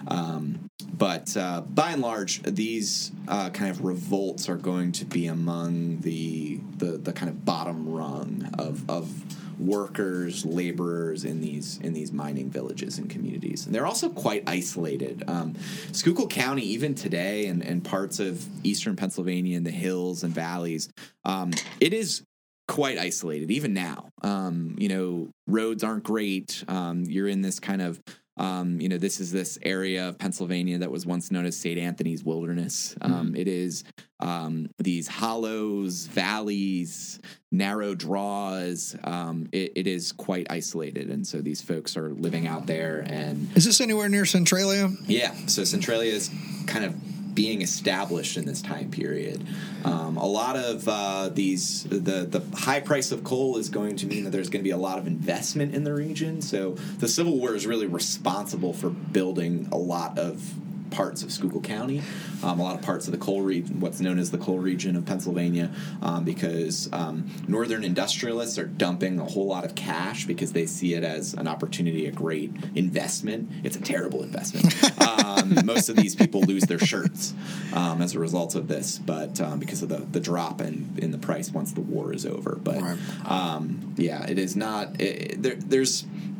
Um, but uh, by and large, these uh, kind of revolts are going to be among the the, the kind of bottom rung of of workers, laborers in these in these mining villages and communities. And they're also quite isolated. Um, Schuylkill County, even today, and, and parts of eastern Pennsylvania and the hills and valleys, um, it is quite isolated, even now. Um, you know, roads aren't great. Um, you're in this kind of Um, you know, this is this area of Pennsylvania that was once known as Saint Anthony's Wilderness. Um, mm-hmm. It is um, these hollows, valleys, narrow draws. Um, it, it is quite isolated, and so these folks are living out there. And is this anywhere near Centralia? Yeah, so Centralia is kind of being established in this time period. Um, a lot of uh, these, the the high price of coal is going to mean that there's going to be a lot of investment in the region. So the Civil War is really responsible for building a lot of parts of Schuylkill County, um, a lot of parts of the coal region, what's known as the coal region of Pennsylvania, um, because um, northern industrialists are dumping a whole lot of cash because they see it as an opportunity, a great investment. It's a terrible investment. um, most of these people lose their shirts um, as a result of this, but um, because of the, the drop in, in the price once the war is over. But um, yeah, it is not. It, there, there's.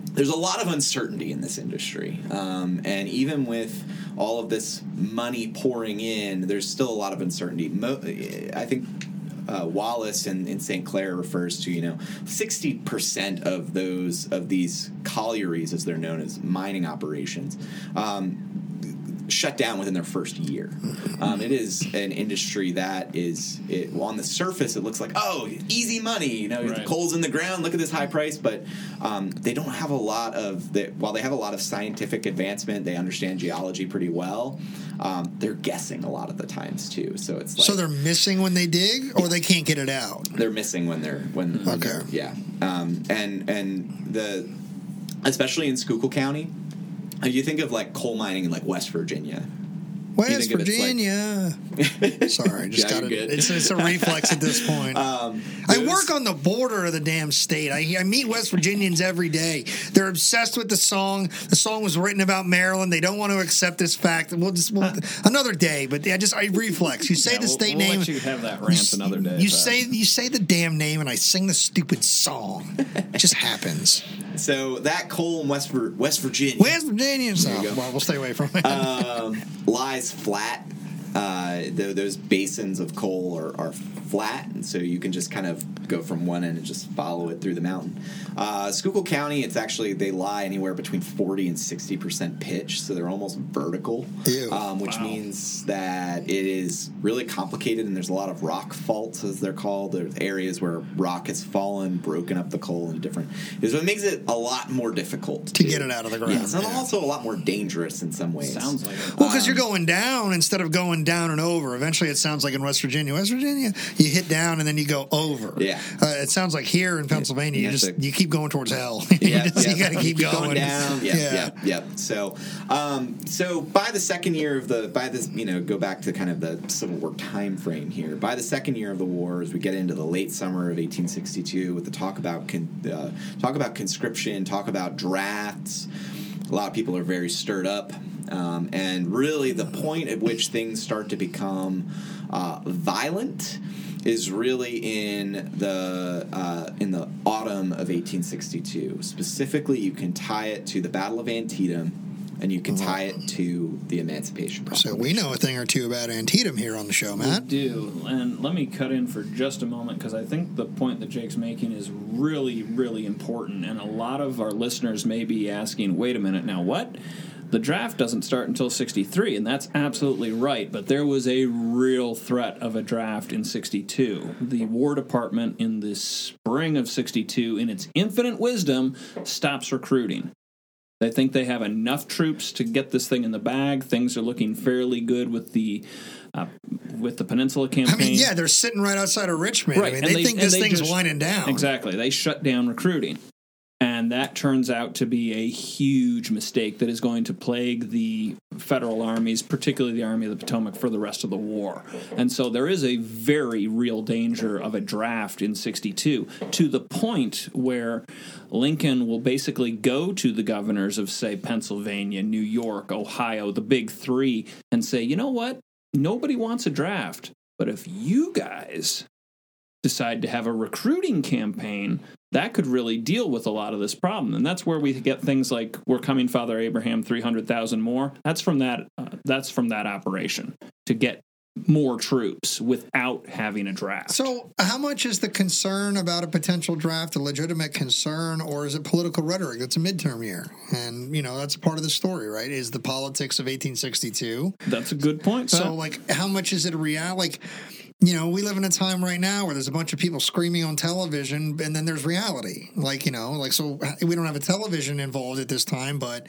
there's a lot of uncertainty in this industry. Um, and even with all of this money pouring in, there's still a lot of uncertainty. Mo- I think uh, Wallace in, in Saint Clair refers to, you know, sixty percent of those, of these collieries, as they're known as mining operations, um, shut down within their first year. Um, it is an industry that is, it, well, on the surface, it looks like, oh, easy money. You know, Right. coal's in the ground. Look at this high price. But um, they don't have a lot of, the, while they have a lot of scientific advancement, they understand geology pretty well. Um, they're guessing a lot of the times too. So it's like, So they're missing when they dig, or they can't get it out. they're missing when they're when, when Okay. they're, yeah. Um, and and the especially in Schuylkill County, uh, you think of like coal mining in like West Virginia. West think of it's like- Virginia. Sorry, just Yeah, got it. you're good. It's, it's a reflex at this point. Um, I those- work on the border of the damn state. I, I meet West Virginians every day. They're obsessed with the song. The song was written about Maryland. They don't want to accept this fact. We'll just we'll, another day. But I just I reflex. You say Yeah, the we'll- state we'll name. let you have that rant another day, You but- say you say the damn name, and I sing the stupid song. It just happens. So that coal in West Vir- West Virginia West Virginia. So, you go. well, we'll stay away from it. um, lies flat. Uh, th- those basins of coal are, are flat, and so you can just kind of go from one end and just follow it through the mountain. Uh, Schuylkill County, it's actually, they lie anywhere between forty and sixty percent pitch, so they're almost vertical, Ew. um, which Wow. means that it is really complicated, and there's a lot of rock faults, as they're called. There's areas where rock has fallen, broken up the coal in different. So it makes it a lot more difficult To get it out of the ground, Yes, and yeah. also a lot more dangerous in some ways. Sounds like it. Well, because Um, you're going down instead of going down and over. Eventually, it sounds like in West Virginia. West Virginia, you hit down and then you go over. Yeah. Uh, it sounds like here in Pennsylvania, You you have just to- you keep going towards hell. Yeah, you just- yeah. you got to keep, going. down. Yeah, Yeah. yeah, yeah. So, um, so by the second year of the, by this, you know, go back to kind of the Civil War time frame here. By the second year of the war, as we get into the late summer of eighteen sixty-two, with the talk about con, uh, talk about conscription, talk about drafts, a lot of people are very stirred up. Um, and really, the point at which things start to become uh, violent is really in the uh, in the autumn of eighteen sixty-two. Specifically, you can tie it to the Battle of Antietam, and you can tie it to the Emancipation So Proclamation. we know a thing or two about Antietam here on the show, We Matt. do, and let me cut in for just a moment because I think the point that Jake's making is really, really important, and a lot of our listeners may be asking, wait a minute, now what? The draft doesn't start until sixty-three, and that's absolutely right, but there was a real threat of a draft in sixty-two. The War Department in the spring of sixty-two, in its infinite wisdom, stops recruiting. They think they have enough troops to get this thing in the bag. Things are looking fairly good with the uh, with the Peninsula campaign. I mean, yeah, they're sitting right outside of Richmond. Right, I mean, and they, they- think and this they thing's just- winding down. Exactly. They shut down recruiting. And that turns out to be a huge mistake that is going to plague the federal armies, particularly the Army of the Potomac, for the rest of the war. And so there is a very real danger of a draft in sixty-two, to the point where Lincoln will basically go to the governors of, say, Pennsylvania, New York, Ohio, the big three, and say, you know what? Nobody wants a draft. But if you guys decide to have a recruiting campaign, that could really deal with a lot of this problem. And that's where we get things like We're Coming, Father Abraham, three hundred thousand more. That's from that uh, that's from that operation, to get more troops without having a draft. So, how much is the concern about a potential draft a legitimate concern, or is it political rhetoric? That's a midterm year, and you know that's part of the story, right? Is the politics of eighteen sixty-two. That's a good point, Pat. So, like, how much is it a real? Like, you know, we live in a time right now where there's a bunch of people screaming on television, and then there's reality. Like, you know, like so we don't have a television involved at this time, but.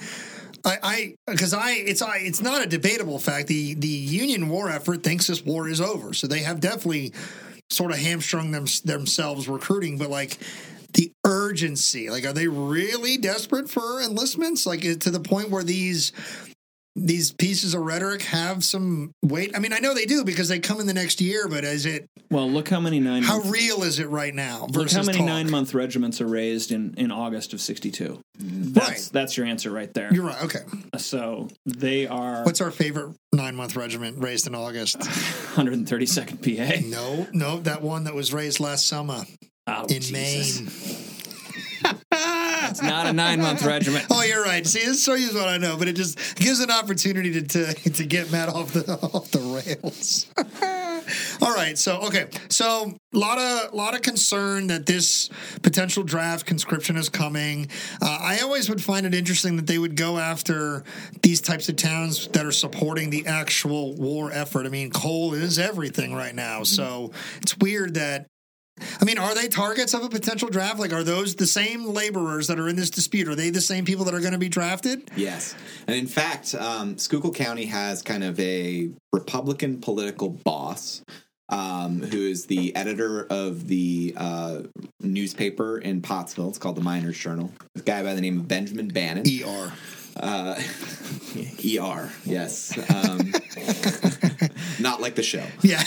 I, because I, I, it's, I, it's not a debatable fact. The the Union war effort thinks this war is over, so they have definitely sort of hamstrung them, themselves recruiting. But like the urgency, like, are they really desperate for enlistments? Like to the point where these these pieces of rhetoric have some weight? I mean, I know they do because they come in the next year. But is it? Well, look how many nine. How month, real is it right now? Look Versus how many talk? nine-month regiments are raised in, in August of sixty-two. That's, Right. That's your answer right there. You're right. Okay. So they are What's our favorite nine month regiment raised in August? one hundred thirty-second P A. No, no, that one that was raised last summer Oh, in Jesus. Maine. That's It's not a nine-month regiment. Oh, you're right. See, this shows you what I know, but it just gives an opportunity to to, to get Matt off the off the rails. All right, so okay, so a lot of lot of concern that this potential draft conscription is coming. Uh, I always would find it interesting that they would go after these types of towns that are supporting the actual war effort. I mean, coal is everything right now, so it's weird that. I mean, are they targets of a potential draft? Like, are those the same laborers that are in this dispute? Are they the same people that are going to be drafted? Yes. And in fact, um, Schuylkill County has kind of a Republican political boss um, who is the editor of the uh, newspaper in Pottsville. It's called the Miners Journal. A guy by the name of Benjamin Bannon. E R. Uh, E R, yes. Um, not like the show. Yeah.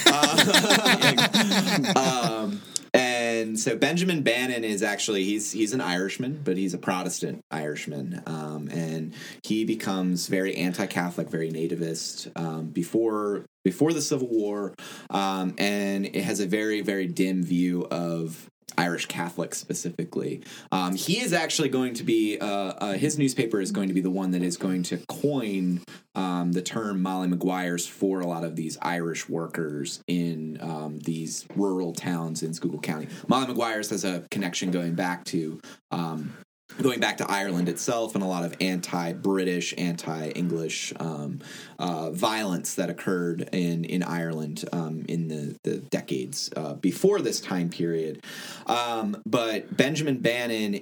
Uh, um, and so Benjamin Bannon is actually, he's he's an Irishman, but he's a Protestant Irishman. Um, and he becomes very anti-Catholic, very nativist um, before before the Civil War. Um, and it has a very, very dim view of Irish Catholics specifically. Um, he is actually going to be, uh, uh, his newspaper is going to be the one that is going to coin um, the term Molly Maguires for a lot of these Irish workers in um, these rural towns in Schuylkill County. Molly Maguires has a connection going back to um, going back to Ireland itself and a lot of anti-British, anti-English um, uh, violence that occurred in, in Ireland um, in the, the decades uh, before this time period. Um, but Benjamin Bannon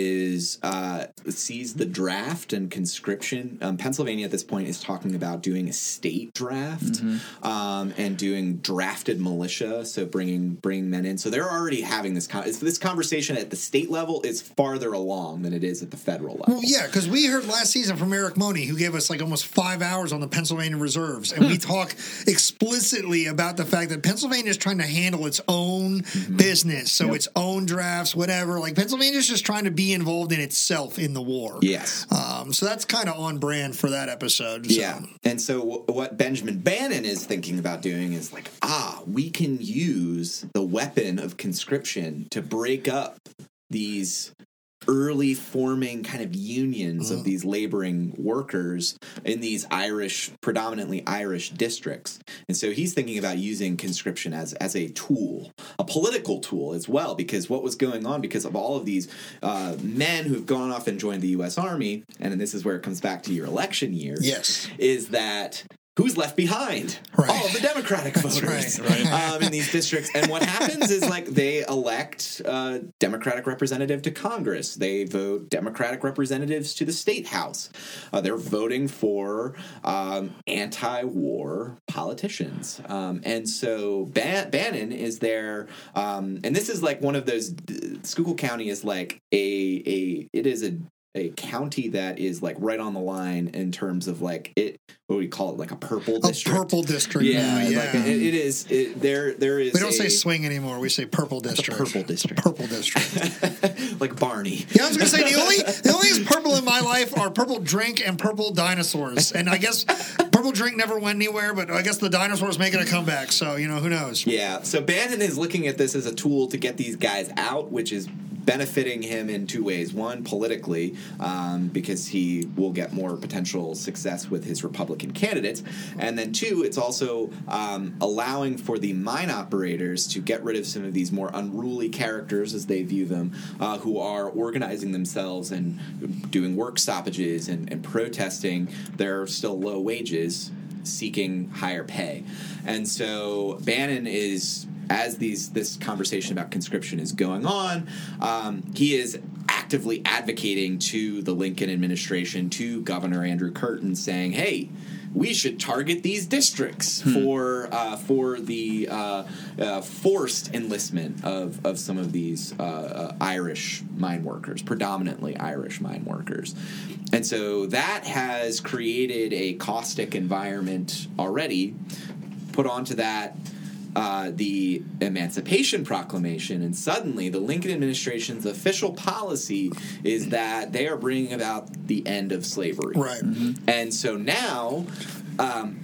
is uh, sees the draft and conscription. Um, Pennsylvania at this point is talking about doing a state draft mm-hmm. um, and doing drafted militia, so bringing bringing men in. So they're already having this con- this conversation at the state level is farther along than it is at the federal level. Well, yeah, because we heard last season from Eric Money, who gave us like almost five hours on the Pennsylvania reserves, and we talk explicitly about the fact that Pennsylvania is trying to handle its own mm-hmm. business, so yep. its own drafts, whatever. Like Pennsylvania is just trying to be involved in itself in the war. Yes. Um, so that's kind of on brand for that episode. So. Yeah. And so w- what Benjamin Bannon is thinking about doing is like, ah, we can use the weapon of conscription to break up these early forming kind of unions of these laboring workers in these Irish, predominantly Irish districts. And so he's thinking about using conscription as, as a tool, a political tool as well, because what was going on because of all of these uh, men who've gone off and joined the U S Army, and this is where it comes back to your election year, yes, is that who's left behind? Right. All of the Democratic voters right, right. Um, in these districts. And what happens is like they elect uh, Democratic representative to Congress. They vote Democratic representatives to the state house. Uh, they're voting for um, anti-war politicians. Um, and so Ban- Bannon is there. Um, and this is like one of those, Schuylkill County is like a, a it is a, a county that is like right on the line in terms of like it, what do we call it? Like a purple district. A purple district. Yeah, Yeah, yeah. Like it, it is. It, there, there is. We don't a, say swing anymore. We say purple district. purple district. Purple district. Like Barney. Yeah, I was gonna say the only the only things purple in my life are purple drink and purple dinosaurs. And I guess purple drink never went anywhere, but I guess the dinosaurs making a comeback. So you know who knows. Yeah. So Bannon is looking at this as a tool to get these guys out, which is benefiting him in two ways. One, politically, um, because he will get more potential success with his Republican candidates. And then two, it's also um, allowing for the mine operators to get rid of some of these more unruly characters, as they view them, uh, who are organizing themselves and doing work stoppages and, and protesting their still low wages, seeking higher pay. And so Bannon is, as these this conversation about conscription is going on, um, he is actively advocating to the Lincoln administration, to Governor Andrew Curtin, saying, hey, we should target these districts hmm. for uh, for the uh, uh, forced enlistment of, of some of these uh, uh, Irish mine workers, predominantly Irish mine workers. And so that has created a caustic environment already. Put onto that Uh, the Emancipation Proclamation, and suddenly the Lincoln administration's official policy is that they are bringing about the end of slavery. Right. Mm-hmm. And so now, um,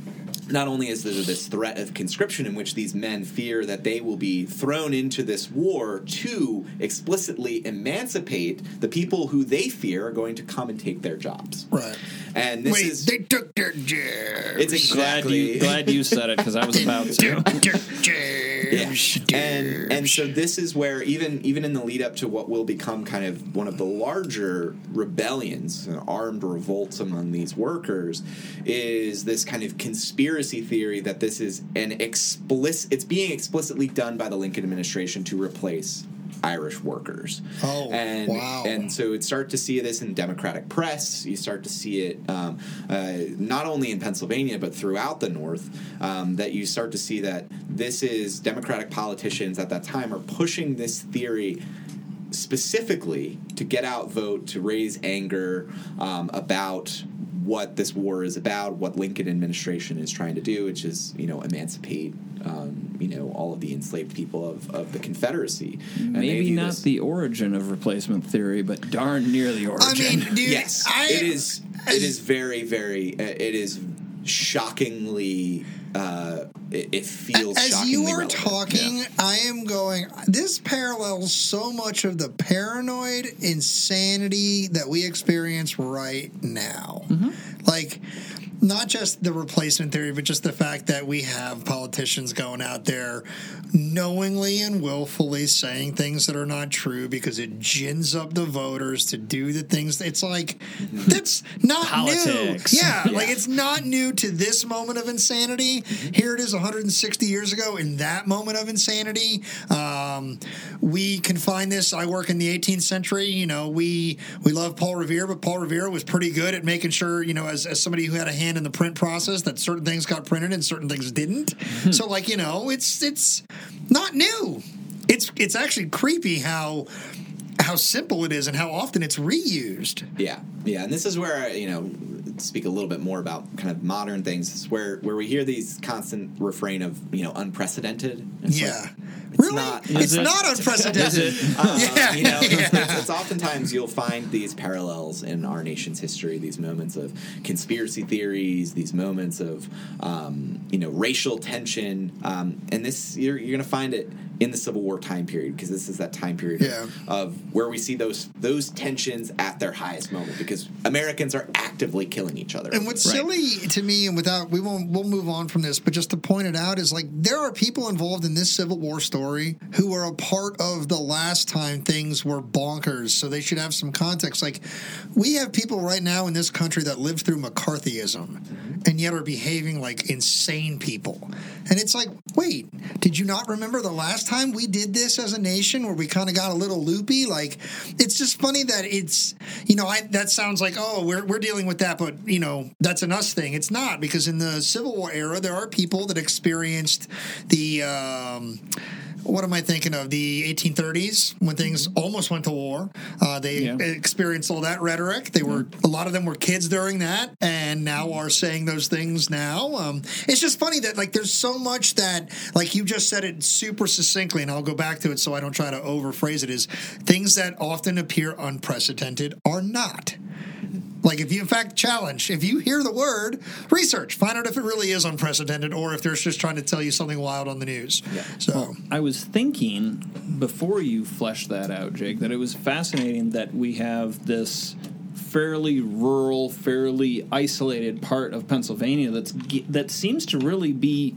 not only is there this threat of conscription in which these men fear that they will be thrown into this war to explicitly emancipate the people who they fear are going to come and take their jobs. Right. And this Wait, is they took their jabs. it's exactly Glad you, glad you said it, because I was about to. Yeah. And and so this is where even even in the lead up to what will become kind of one of the larger rebellions, an armed revolts among these workers, is this kind of conspiracy theory that this is an explicit it's being explicitly done by the Lincoln administration to replace Irish workers. Oh, and, wow. And so you start to see this in Democratic press. You start to see it um, uh, not only in Pennsylvania, but throughout the North, um, that you start to see that this is Democratic politicians at that time are pushing this theory specifically to get out vote, to raise anger um, about what this war is about, what Lincoln administration is trying to do, which is, you know, emancipate, um, you know, all of the enslaved people of, of the Confederacy. And Maybe not this, the origin of replacement theory, but darn near the origin. I mean, dude, yes, I, it is. It is very, very. Uh, it is shockingly. Uh, it, it feels as shockingly you are relevant. talking, Yeah. I am going. This parallels so much of the paranoid insanity that we experience right now. Mm-hmm. Like, not just the replacement theory, but just the fact that we have politicians going out there knowingly and willfully saying things that are not true because it gins up the voters to do the things. It's like, that's not Politics. new. Yeah, Yeah. like it's not new to this moment of insanity. Mm-hmm. Here it is one hundred sixty years ago in that moment of insanity. Um, we can find this. I work in the eighteenth century. You know, we we love Paul Revere, but Paul Revere was pretty good at making sure, you know, as, as somebody who had a hand in the print process, that certain things got printed and certain things didn't. So, like, you know, it's it's not new. It's it's actually creepy how how simple it is and how often it's reused. Yeah, yeah, and this is where I, you know, speak a little bit more about kind of modern things. This is where where we hear these constant refrain of, you know, unprecedented. It's Yeah. like, it's Really? not. It's it? not unprecedented. Is it? Uh, Yeah. you know, it's, Yeah. it's, it's oftentimes you'll find these parallels in our nation's history, these moments of conspiracy theories, these moments of, um, you know, racial tension. Um, and this, you're, you're going to find it in the Civil War time period, because this is that time period Yeah. of, of where we see those those tensions at their highest moment, because Americans are actively killing each other. And what's Right. silly to me, and without we won't we'll move on from this, but just to point it out, is like there are people involved in this Civil War story who are a part of the last time things were bonkers, so they should have some context. Like, we have people right now in this country that lived through McCarthyism and yet are behaving like insane people. And it's like, wait, did you not remember the last time we did this as a nation where we kind of got a little loopy? Like, it's just funny that it's, you know, I, that sounds like, oh, we're, we're dealing with that, but, you know, that's an us thing. It's not, because in the Civil War era, there are people that experienced the, um, what am I thinking of? The eighteen thirties, when things almost went to war. Uh, they Yeah. experienced all that rhetoric. They were a lot of them were kids during that, and now are saying those things now. Um, it's just funny that, like, there's so much that, like you just said it super succinctly, and I'll go back to it so I don't try to overphrase it, is things that often appear unprecedented are not. Like, if you, in fact, challenge, if you hear the word, research, find out if it really is unprecedented or if they're just trying to tell you something wild on the news. Yeah. So, I was thinking before you fleshed that out, Jake, that it was fascinating that we have this fairly rural, fairly isolated part of Pennsylvania that's that seems to really be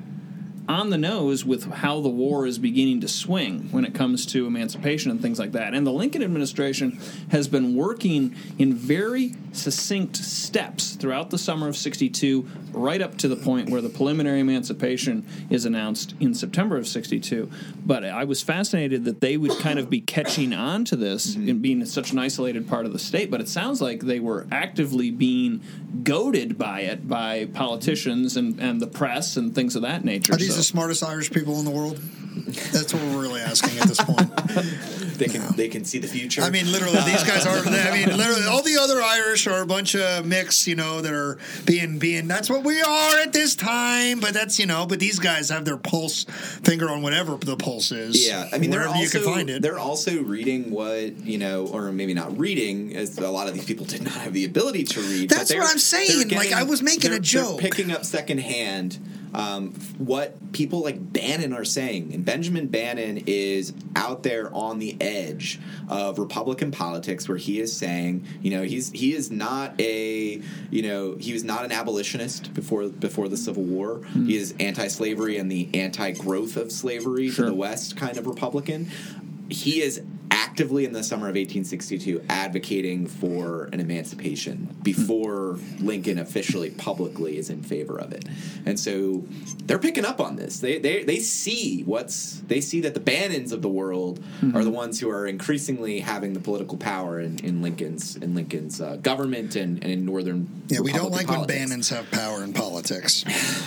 on the nose with how the war is beginning to swing when it comes to emancipation and things like that. And the Lincoln administration has been working in very succinct steps throughout the summer of sixty-two, right up to the point where the preliminary emancipation is announced in September of sixty-two. But I was fascinated that they would kind of be catching on to this mm-hmm. in being such an isolated part of the state. But it sounds like they were actively being goaded by it by politicians and, and the press and things of that nature. are these So- the smartest Irish people in the world? That's what we're really asking at this point. They can they can see the future. I mean, literally, these guys are. I mean, literally, all the other Irish are a bunch of mix, you know, that are being being. That's what we are at this time. But that's you know. But these guys have their pulse finger on whatever the pulse is. Yeah, I mean, they're wherever also you can find it. they're also reading what you know, or maybe not reading, as a lot of these people did not have the ability to read. That's but what I'm saying. getting- Like, I was making they're- a joke. They're picking up secondhand um, what people like Bannon are saying, and Benjamin Bannon is out there on the edge of Republican politics, where he is saying, you know, he's he is not a, you know, he was not an abolitionist before before the Civil War. Mm. He is anti-slavery and the anti-growth of slavery Sure. to the West kind of Republican. He is actively in the summer of eighteen sixty-two advocating for an emancipation before Lincoln officially publicly is in favor of it. And so they're picking up on this. They they they see what's they see that the Bannons of the world Mm-hmm. are the ones who are increasingly having the political power in, in Lincoln's in Lincoln's uh, government and, and in northern Yeah, we don't Republican like politics. when Bannons have power in politics.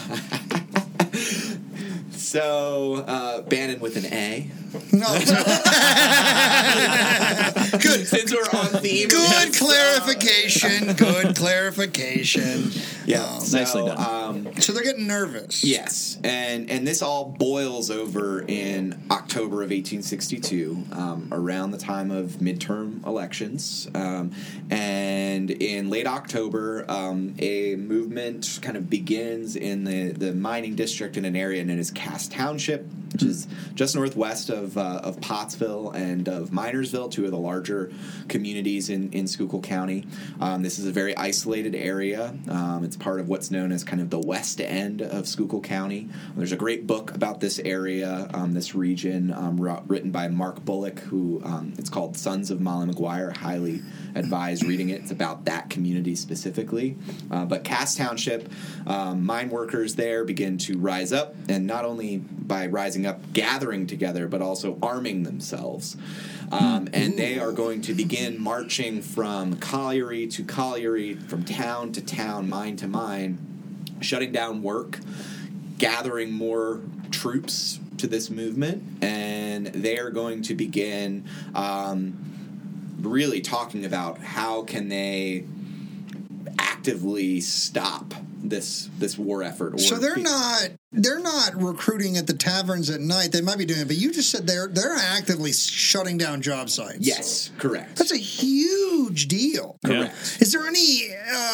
So uh, Bannon with an A. No, good. Since we're on theme, Good yes, clarification. Good clarification. Yeah, Um, so, Nicely done. Um, so they're getting nervous. yes, and and this all boils over in October of eighteen sixty-two, um, around the time of midterm elections, um, and in late October, um, a movement kind of begins in the the mining district in an area known as Cass Township, which is just northwest of uh, of Pottsville and of Minersville, two of the larger communities in, in Schuylkill County. Um, this is a very isolated area. Um, it's part of what's known as kind of the west end of Schuylkill County. There's a great book about this area, um, this region, um, written by Mark Bullock, who um, it's called Sons of Molly Maguire. Highly advise reading it. It's about that community specifically. Uh, but Cass Township, um, mine workers there begin to rise up, and not only by rising up, gathering together, but also arming themselves. Um, and they are going to begin marching from colliery to colliery, from town to town, mine to mine, shutting down work, gathering more troops to this movement, and they are going to begin um, really talking about how can they actively stop this this war effort. Or So they're be- not they're not recruiting at the taverns at night. They might be doing it, but you just said they're they're actively shutting down job sites. Yes, correct. That's a huge deal. Correct. Is there any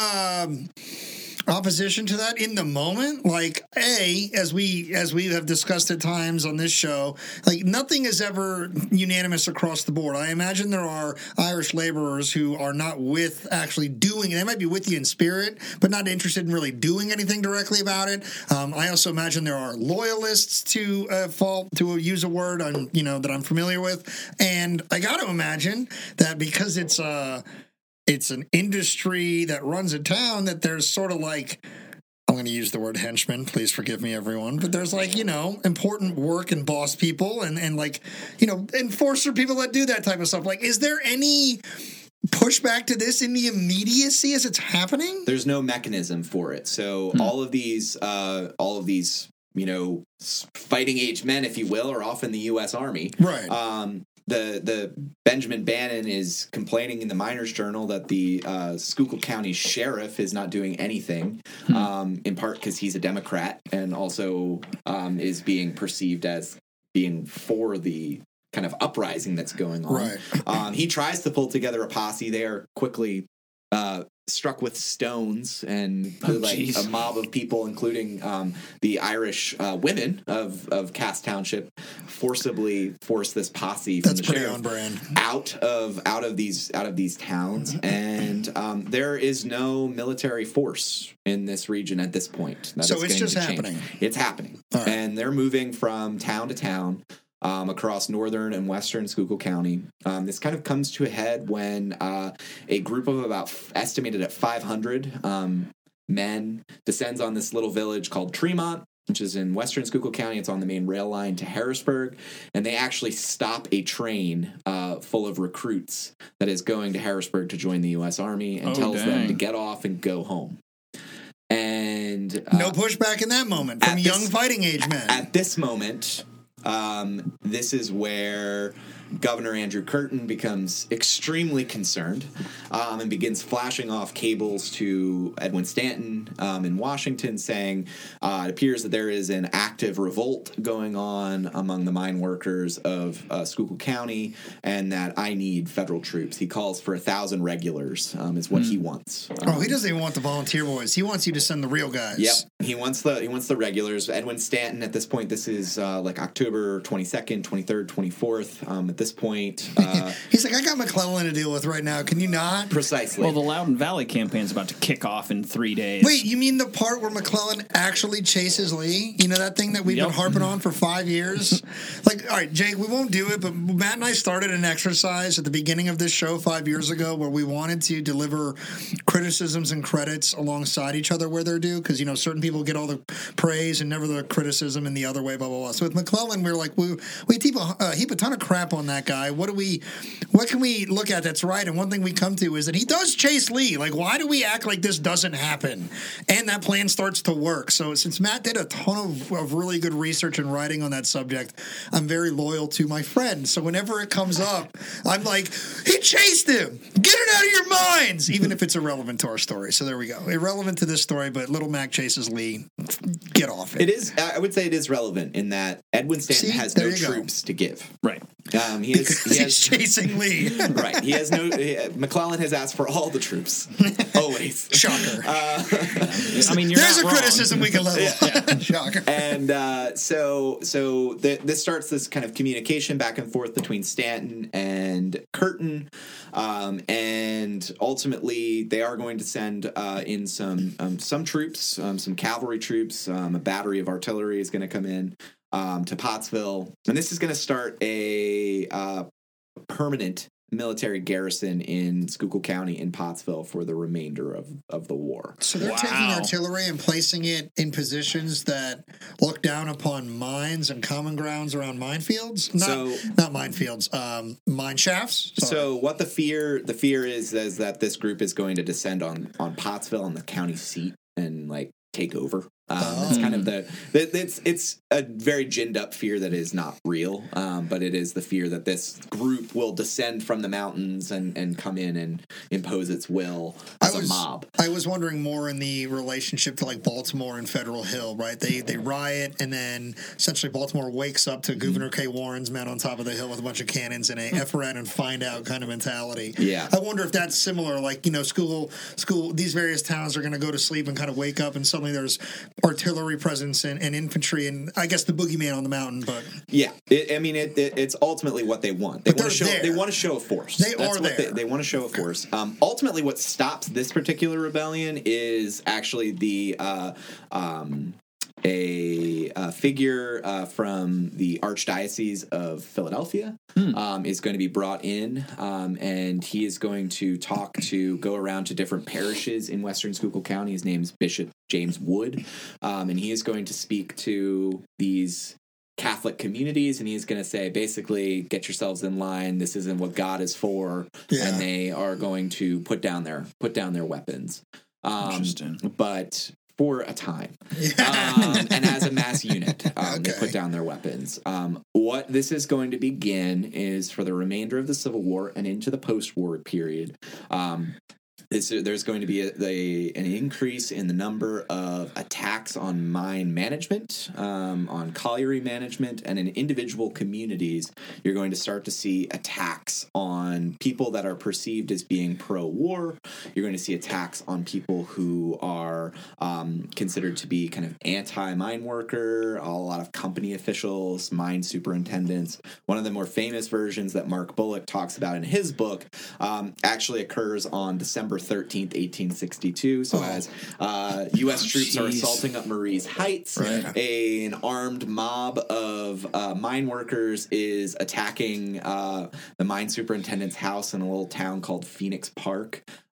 um, opposition to that in the moment? Like, A, as we as we have discussed at times on this show, like nothing is ever unanimous across the board. I imagine there are Irish laborers who are not with actually doing it. They might be with you in spirit, but not interested in really doing anything directly about it. Um, I also imagine there are loyalists to uh, fall to use a word on you know that I'm familiar with, and I got to imagine that because it's uh it's an industry that runs a town, that there's sort of like, I'm going to use the word henchmen, please forgive me, everyone, but there's like, you know, important work and boss people and, and like, you know, enforcer people that do that type of stuff. Like, is there any pushback to this in the immediacy as it's happening? There's no mechanism for it. So Hmm. all of these, uh, all of these, you know, s- fighting age men, if you will, are often the U S Army. Right. Um, the the Benjamin Bannon is complaining in the Miners Journal that the uh, Schuylkill County sheriff is not doing anything, Hmm. um, in part because he's a Democrat and also um, is being perceived as being for the kind of uprising that's going on. Right. Um, he tries to pull together a posse. They are quickly uh, struck with stones, and Oh, like geez. a mob of people, including um, the Irish uh, women of, of Cass Township, forcibly force this posse from That's the pretty sheriff on brand. out of out of these out of these towns, and um, there is no military force in this region at this point. That So is it's going just to change. happening. It's happening, All right. and they're moving from town to town. Um, across northern and western Schuylkill County. Um, this kind of comes to a head when uh, a group of about f- estimated at five hundred um, men descends on this little village called Tremont, which is in western Schuylkill County. It's on the main rail line to Harrisburg, and they actually stop a train uh, full of recruits that is going to Harrisburg to join the U S Army, and Oh, tells them dang. to get off and go home. And uh, No pushback in that moment from at young this- fighting age men. at this moment, Um, this is where Governor Andrew Curtin becomes extremely concerned um, and begins flashing off cables to Edwin Stanton um, in Washington, saying uh, it appears that there is an active revolt going on among the mine workers of uh, Schuylkill County, and that I need federal troops. He calls for a thousand regulars, um, is what mm. he wants. Um, oh, he doesn't even want the volunteer boys. He wants you to send the real guys. Yep, he wants the he wants the regulars. Edwin Stanton, at this point, this is uh, like October twenty-second, twenty-third, twenty-fourth. Um, at this point, uh, he's like, I got McClellan to deal with right now. Can you not? Precisely. Well, the Loudoun Valley campaign is about to kick off in three days. Wait, you mean the part where McClellan actually chases Lee? You know that thing that we've yep. been harping on for five years? Like, all right, Jake, we won't do it, but Matt and I started an exercise at the beginning of this show five years ago where we wanted to deliver criticisms and credits alongside each other where they're due, because, you know, certain people get all the praise and never the criticism in the other way, blah, blah, blah. So with McClellan, we we're like, we, we heap a, uh, heap a ton of crap on that guy. What do we, what can we look at that's right? And one thing we come to is that he does chase Lee. Like, why do we act like this doesn't happen? And that plan starts to work. So since Matt did a ton of, of really good research and writing on that subject, I'm very loyal to my friend. So whenever it comes up, I'm like, he chased him. Get it out of your minds, even if it's irrelevant to our story. So there we go. Irrelevant to this story, but Little Mac chases Lee. Get off it. It is. I would say it is relevant in that Edwin Stanton See, has no go. troops to give. Right. Um, he has, he has he's chasing Lee. Right. He has no. He, McClellan has asked for all the troops. Always. Shocker. Uh, I mean, you're there's not a wrong. criticism we can level. Yeah, yeah. Shocker. And uh, so, so the, this starts this kind of communication back and forth between Stanton and Curtin, um, and ultimately they are going to send uh, in some um, some troops, um, some cavalry troops. Um, a battery of artillery is going to come in um, to Pottsville, and this is going to start a uh, permanent military garrison in Schuylkill County in Pottsville for the remainder of, of the war. So they're Wow. taking artillery and placing it in positions that look down upon mines and common grounds around minefields? Not, So- not minefields, um, mine shafts? Sorry. So what the fear the fear is is that this group is going to descend on on Pottsville, on the county seat, and like take over. Um, Oh. It's kind of the it's it's a very ginned up fear that is not real, um, but it is the fear that this group will descend from the mountains and, and come in and impose its will as I was, a mob. I was wondering more in the relationship to like Baltimore and Federal Hill, right? They they riot, and then essentially Baltimore wakes up to mm-hmm. Governor K. Warren's men on top of the hill with a bunch of cannons and a F around and find out kind of mentality. Yeah. I wonder if that's similar. Like, you know, school school these various towns are going to go to sleep and kind of wake up, and suddenly there's artillery presence and, and infantry, and I guess the boogeyman on the mountain. But yeah, it, I mean, it, it, it's ultimately what they want. They But want to show. they're there. They want to show a force. They That's are what there. They, they want to show a force. Um, ultimately, what stops this particular rebellion is actually the uh, um, a, a figure uh, from the Archdiocese of Philadelphia hmm. um, is going to be brought in, um, and he is going to talk to go around to different parishes in Western Schuylkill County. His name's Bishop James Wood, um, and he is going to speak to these Catholic communities, and he's going to say, basically, get yourselves in line. This isn't what God is for, Yeah. and they are going to put down their put down their weapons. Um, Interesting. But for a time, yeah. um, and as a mass unit, um, they Okay. put down their weapons. Um, what this is going to begin is for the remainder of the Civil War and into the post-war period. Um, Is, there's going to be a, a, an increase in the number of attacks on mine management, um, on colliery management, and in individual communities. You're going to start to see attacks on people that are perceived as being pro-war. You're going to see attacks on people who are um, considered to be kind of anti-mine worker, a lot of company officials, mine superintendents. One of the more famous versions that Mark Bullock talks about in his book um, actually occurs on December thirteenth, eighteen sixty-two. So Oh. as uh, U S troops are Jeez. assaulting up Marie's Heights, Right. a, an armed mob of uh, mine workers is attacking uh, the mine superintendent's house in a little town called Phoenix Park.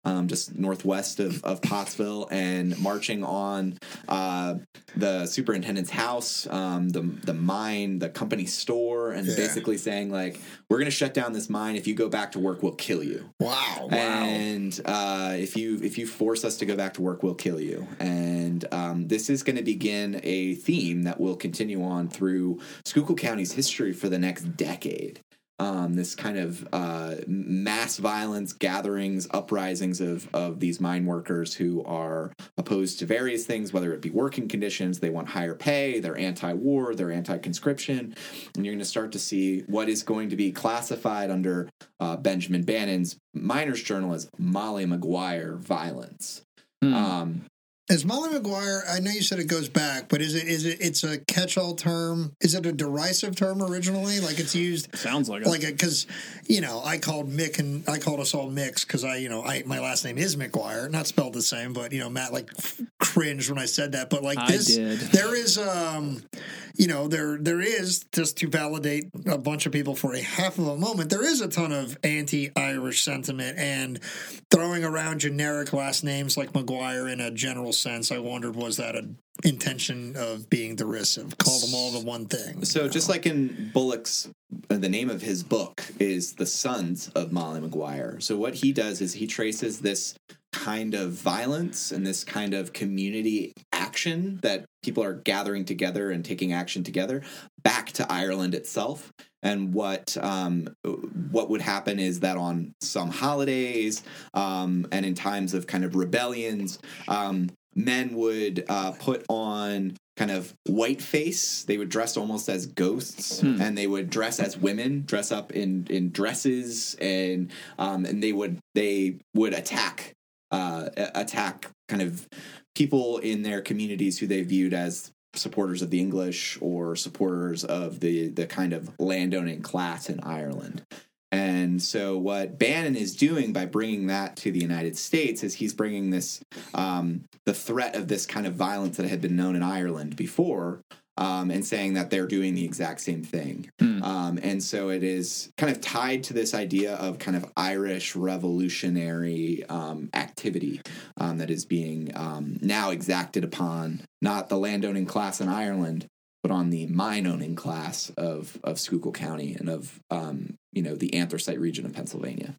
um, just northwest of, of Pottsville, and marching on uh, the superintendent's house, um, the the mine, the company store, and Yeah. basically saying like, we're going to shut down this mine. If you go back to work, we'll kill you. Wow. Wow. And uh, if you if you force us to go back to work, we'll kill you. And um, this is going to begin a theme that will continue on through Schuylkill County's history for the next decade. Um, this kind of uh, mass violence gatherings, uprisings of, of these mine workers who are opposed to various things, whether it be working conditions, they want higher pay, they're anti-war, they're anti-conscription. And you're going to start to see what is going to be classified under uh, Benjamin Bannon's Miners Journal as Molly Maguire violence. Hmm. Um, Is Molly Maguire, I know you said it goes back, but is it is it it's a catch-all term? Is it a derisive term originally? Like it's used Sounds like it. like because you know I called Mick and I called us all Micks because I you know I my last name is McGuire, not spelled the same, but you know Matt like cringed when I said that. But like I this, did. there is um you know there there is, just to validate a bunch of people for a half of a moment, there is a ton of anti-Irish sentiment and throwing around generic last names like Maguire in a general sense. I wondered, was that an intention of being derisive? Call them all the one thing. So just like in Bullock's, uh, the name of his book is The Sons of Molly Maguire. So what he does is he traces this kind of violence and this kind of community action that people are gathering together and taking action together back to Ireland itself. And what um, what would happen is that on some holidays um, and in times of kind of rebellions, um, men would uh, put on kind of whiteface. They would dress almost as ghosts, Hmm. and they would dress as women, dress up in, in dresses, and um, and they would they would attack uh, attack kind of people in their communities who they viewed as supporters of the English or supporters of the the kind of landowning class in Ireland. And so what Bannon is doing by bringing that to the United States is he's bringing this, um, the threat of this kind of violence that had been known in Ireland before, um, and saying that they're doing the exact same thing. Hmm. Um, and so it is kind of tied to this idea of kind of Irish revolutionary um, activity um, that is being um, now exacted upon not the landowning class in Ireland, but on the mine-owning class of, of Schuylkill County and of, um, you know, the anthracite region of Pennsylvania.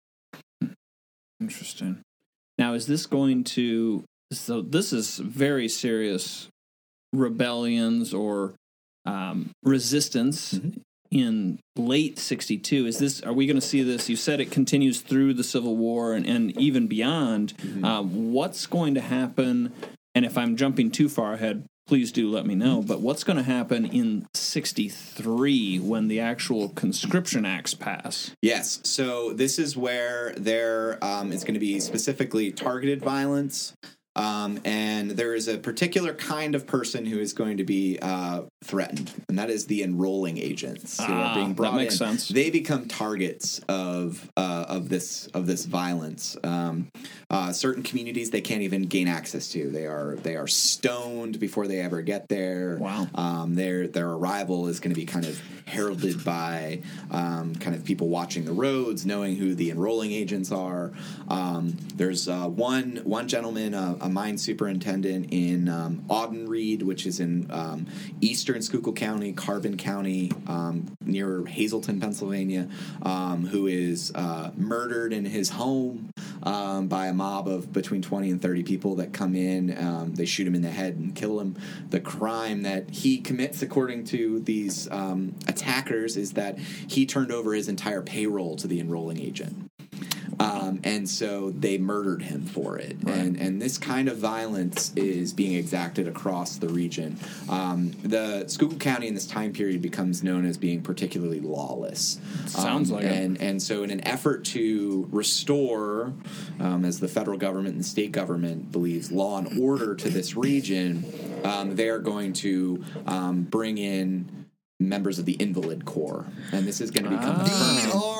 Interesting. Now, is this going to... So this is very serious rebellions or um, resistance Mhm. in late sixty-two. Is this? Are we going to see this? You said it continues through the Civil War and, and even beyond. Mhm. Uh, what's going to happen? And if I'm jumping too far ahead, please do let me know. But what's going to happen in sixty-three when the actual conscription acts pass? Yes. So this is where there um, is going to be specifically targeted violence. Um, and there is a particular kind of person who is going to be uh, threatened, and that is the enrolling agents who Ah, are being that brought makes in. sense. They become targets of uh, of this of this violence. Um, uh, certain communities they can't even gain access to. They are they are stoned before they ever get there. Wow. Um, their their arrival is going to be kind of heralded by um, kind of people watching the roads, knowing who the enrolling agents are. Um, there's uh, one one gentleman, uh, a mine superintendent in um, Audenried, which is in um, eastern Schuylkill County, Carbon County, um, near Hazleton, Pennsylvania, um, who is uh, murdered in his home um, by a mob of between twenty and thirty people that come in. Um, they shoot him in the head and kill him. The crime that he commits, according to these um, attackers, is that he turned over his entire payroll to the enrolling agent. Um, and so they murdered him for it. Right. And and this kind of violence is being exacted across the region. Um, the Schuylkill County in this time period becomes known as being particularly lawless. Sounds Um, like it. and, and so in an effort to restore, um, as the federal government and the state government believes, law and order to this region, um, they're going to um, bring in members of the Invalid Corps. And this is going to become Ah. a permanent- The R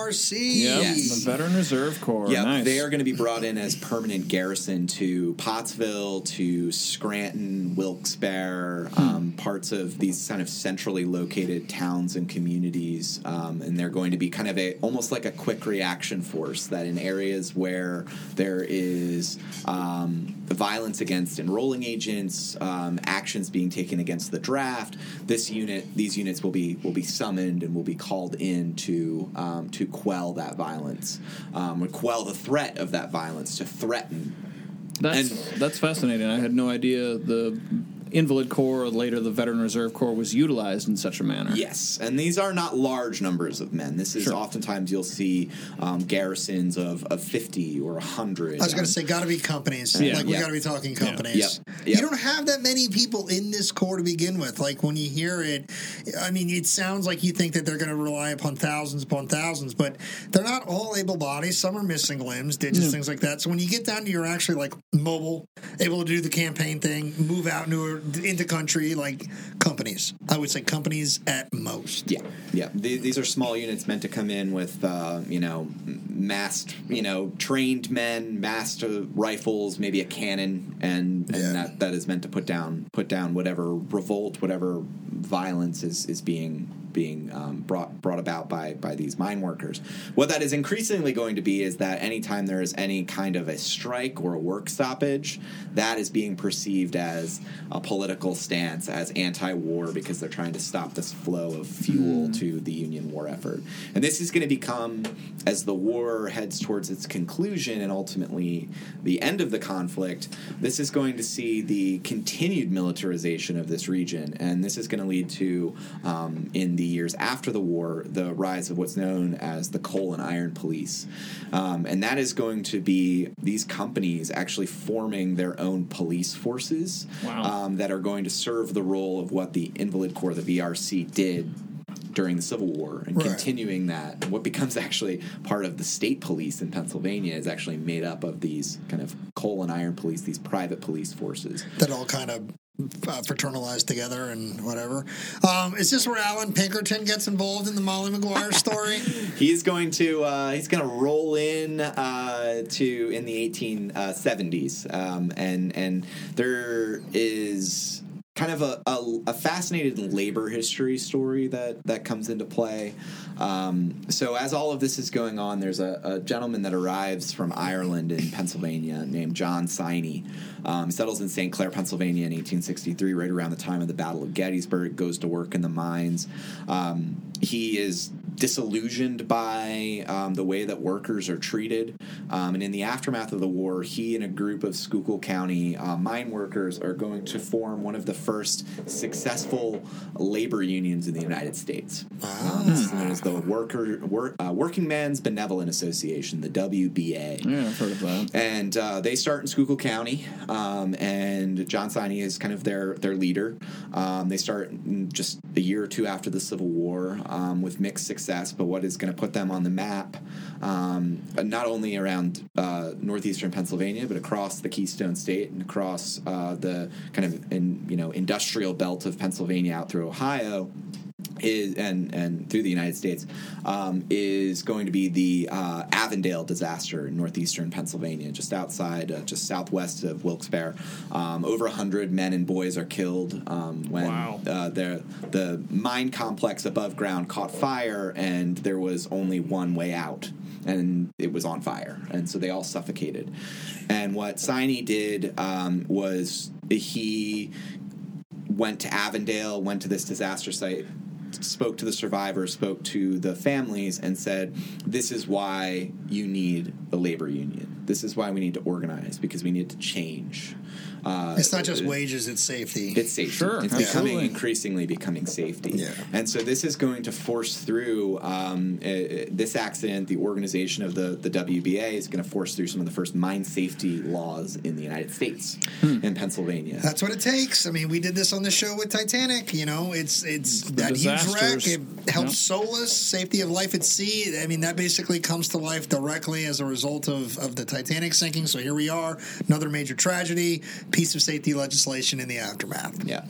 R C. Yep, Yes. the Veteran Reserve Corps. Yeah, Nice. they are going to be brought in as permanent garrison to Pottsville, to Scranton, Wilkes-Barre, Hmm. um, parts of these kind of centrally located towns and communities, um, and they're going to be kind of a almost like a quick reaction force that in areas where there is um, violence against enrolling agents, um, actions being taken against the draft, this unit, these units will be will be summoned and will be called in to um, to quell that violence, um, or quell the threat of that violence, to threaten. That's And- that's fascinating. I had no idea the Invalid Corps, or later the Veteran Reserve Corps, was utilized in such a manner. Yes, and these are not large numbers of men. This is Sure. oftentimes you'll see um, garrisons of, of fifty or one hundred. I was going to say, got to be companies. Yeah. like, we Yeah. got to be talking companies. Yep. Yep. You don't have that many people in this corps to begin with. Like, when you hear it, I mean, it sounds like you think that they're going to rely upon thousands upon thousands, but they're not all able bodies. Some are missing limbs, digits, things like that. So when you get down to you're actually, like, mobile, able to do the campaign thing, move out into, into country, like, companies. I would say companies at most. Yeah, yeah. Th- These are small units meant to come in with, uh, you know, masked, you know, trained men, masked uh, rifles, maybe a cannon, and, and Yeah. that, that is meant to put down put down whatever revolt, whatever violence is is being being um, brought brought about by by these mine workers. What that is increasingly going to be is that anytime there is any kind of a strike or a work stoppage, that is being perceived as a political stance, as anti-war, because they're trying to stop this flow of fuel to the Union war effort. And this is going to become, as the war heads towards its conclusion and ultimately the end of the conflict, this is going to see the continued militarization of this region, and this is going to lead to, um, in the years after the war, the rise of what's known as the coal and iron police. Um, and that is going to be these companies actually forming their own police forces. Wow. Um, that are going to serve the role of what the Invalid Corps, the V R C, did during the Civil War, and Right. continuing that. And what becomes actually part of the state police in Pennsylvania is actually made up of these kind of coal and iron police, these private police forces. That all kind of uh, fraternalized together and whatever. Um, is this where Alan Pinkerton gets involved in the Molly Maguire story? He's going to uh, he's going to roll in uh, to in the eighteen seventies, um, and and there is kind of a, a, a fascinating labor history story that, that comes into play. Um, so as all of this is going on, there's a, a gentleman that arrives from Ireland in Pennsylvania named John Siney. Um, settles in Saint Clair, Pennsylvania in eighteen sixty-three, right around the time of the Battle of Gettysburg, goes to work in the mines. Um, he is disillusioned by um, the way that workers are treated. Um, and in the aftermath of the war, he and a group of Schuylkill County uh, mine workers are going to form one of the first successful labor unions in the United States. Um, this is known as the Worker Work, uh, Working Men's Benevolent Association, the W B A. Yeah, I've heard of that. And uh, they start in Schuylkill County, um, and John Siney is kind of their their leader. Um, they start just a year or two after the Civil War um, with mixed success, but what is going to put them on the map, um, not only around uh, northeastern Pennsylvania, but across the Keystone State and across uh, the kind of in, you know industrial belt of Pennsylvania out through Ohio, is and and through the United States, um, is going to be the uh, Avondale disaster in northeastern Pennsylvania, just outside, uh, just southwest of Wilkes-Barre. Um, over a hundred men and boys are killed um, when Wow. uh, the the mine complex above ground caught fire, and there was only one way out, and it was on fire, and so they all suffocated. And what Siney did um, was he went to Avondale, went to this disaster site, spoke to the survivors, spoke to the families, and said, this is why you need the labor union. This is why we need to organize, because we need to change. Uh, It's not just wages, it's safety. It's safety. Sure, it's absolutely. becoming increasingly becoming safety. Yeah. And so this is going to force through um, uh, this accident. The organization of the, the W B A is going to force through some of the first mine safety laws in the United States, in Pennsylvania. That's what it takes. I mean, we did this on the show with Titanic. You know, it's it's The that huge wreck. disasters. It helps Yeah. solace, safety of life at sea. I mean, that basically comes to life directly as a result result of, of the Titanic sinking. So here we are, another major tragedy, piece of safety legislation in the aftermath. Yeah.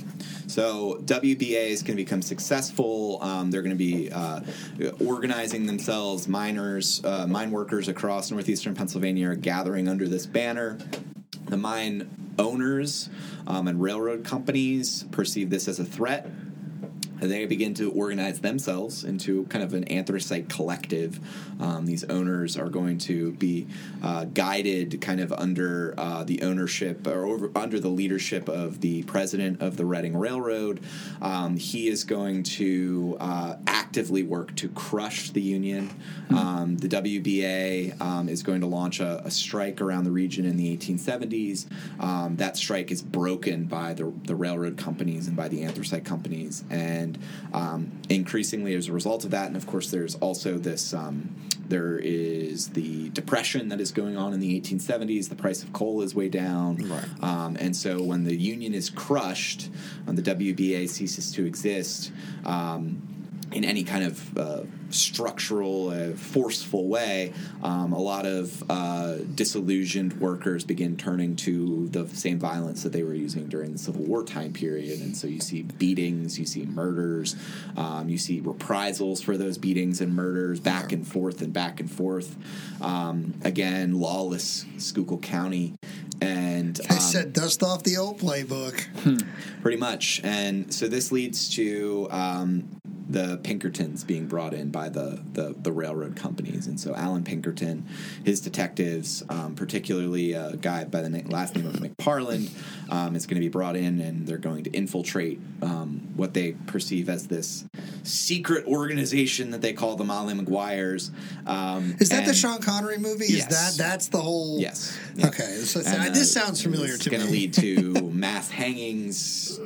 So W B A is going to become successful. Um, they're going to be uh, organizing themselves. Miners, uh, mine workers across northeastern Pennsylvania are gathering under this banner. The mine owners um, and railroad companies perceive this as a threat. And they begin to organize themselves into kind of an anthracite collective. Um, these owners are going to be uh, guided kind of under uh, the ownership or over, under the leadership of the president of the Reading Railroad. Um, he is going to uh, actively work to crush the union. Um, the W B A um, is going to launch a, a strike around the region in the eighteen seventies. Um, that strike is broken by the, the railroad companies and by the anthracite companies. And And um, increasingly as a result of that, and of course there's also this, um, there is the depression that is going on in the eighteen seventies. The price of coal is way down. Right. Um, and so when the union is crushed, when the W B A ceases to exist, um, in any kind of uh, structural, uh, forceful way, um, a lot of uh, disillusioned workers begin turning to the same violence that they were using during the Civil War time period. And so you see beatings, you see murders, um, you see reprisals for those beatings and murders, back and forth and back and forth. Um, again, lawless Schuylkill County. And They um, said dust off the old playbook. pretty much. And so this leads to um, the Pinkertons being brought in by the, the, the railroad companies. And so Alan Pinkerton, his detectives, um, particularly a guy by the na- last name of McParland, um, is going to be brought in, and they're going to infiltrate um, what they perceive as this secret organization that they call the Molly Maguires. Um, Is that the and- Sean Connery movie? Yes. Is that that's the whole? Yes. Okay, so, so And, uh, this sounds familiar it's to me. going to lead to mass hangings,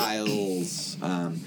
trials, um,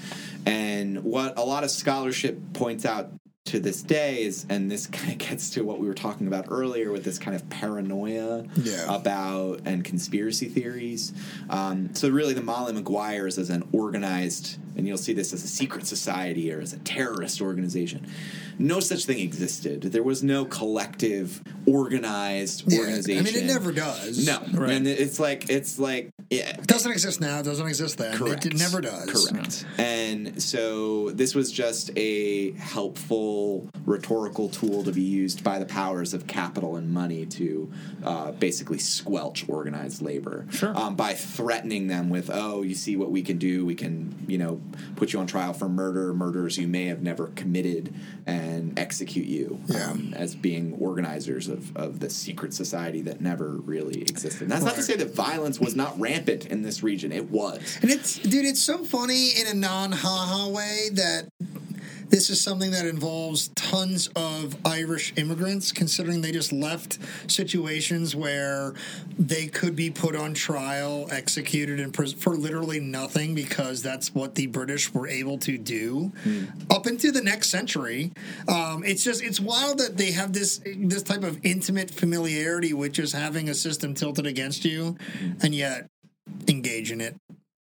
and what a lot of scholarship points out to this day is, and this kind of gets to what we were talking about earlier with this kind of paranoia Yeah. about and conspiracy theories. Um, so really the Molly Maguires as an organized, and you'll see this as a secret society or as a terrorist organization. No such thing existed. There was no collective, organized Yeah, organization. I mean, it never does. No, Right. and it's like it's like yeah, It doesn't exist now. It doesn't exist then. correct. It, it never does. Correct. And so this was just a helpful rhetorical tool to be used by the powers of capital and money to uh, basically squelch organized labor. Sure. Um, by threatening them with, oh, you see what we can do? We can, you know, put you on trial for murder, murders you may have never committed, and execute you Yeah. um, as being organizers of, of this secret society that never really existed. And that's not to say that violence was not rampant in this region. It was. And it's, dude, it's so funny in a non-ha-ha way that this is something that involves tons of Irish immigrants, considering they just left situations where they could be put on trial, executed in prison for literally nothing, because that's what the British were able to do mm. up into the next century. Um, it's just, it's wild that they have this this type of intimate familiarity with just having a system tilted against you, mm. and yet engage in it.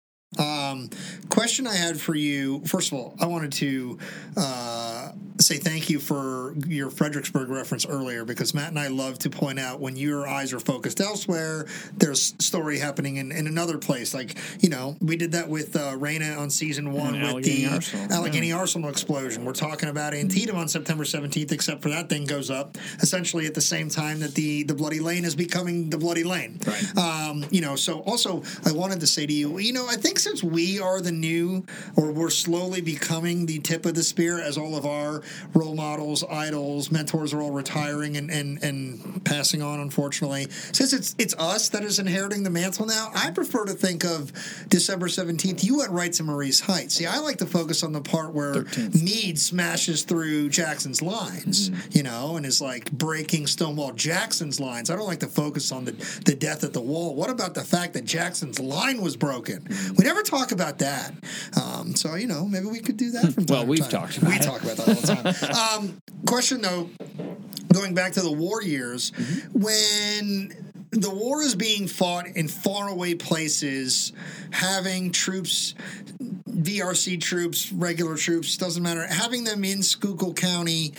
Um, question I had for you. First of all, I wanted to uh, say thank you for your Fredericksburg reference earlier, because Matt and I love to point out when your eyes are focused elsewhere, there's story happening in, in another place. Like, you know, we did that with uh, Raina on season one and with Allegheny the Arsenal. Allegheny Yeah. Arsenal explosion. We're talking about Antietam on September seventeenth, except for that thing goes up essentially at the same time that the, the Bloody Lane is becoming the Bloody Lane. Right. Um, you know, so also I wanted to say to you, you know, I think since we are the new, or we're slowly becoming the tip of the spear, as all of our role models, idols, mentors are all retiring and, and, and passing on, unfortunately. Since it's it's us that is inheriting the mantle now, I prefer to think of December seventeenth. You went right to Maurice Heights. See, I like to focus on the part where thirteenth. Meade smashes through Jackson's lines, mm-hmm. you know, and is like breaking Stonewall Jackson's lines. I don't like to focus on the, the death at the wall. What about the fact that Jackson's line was broken? Mm-hmm. We never talk about that. Um, so, you know, maybe we could do that from time well, we've to time. talked about we it. talk about that all the time. um, question, though, going back to the war years, mm-hmm. when the war is being fought in faraway places, having troops V R C troops, regular troops, doesn't matter. Having them in Schuylkill County,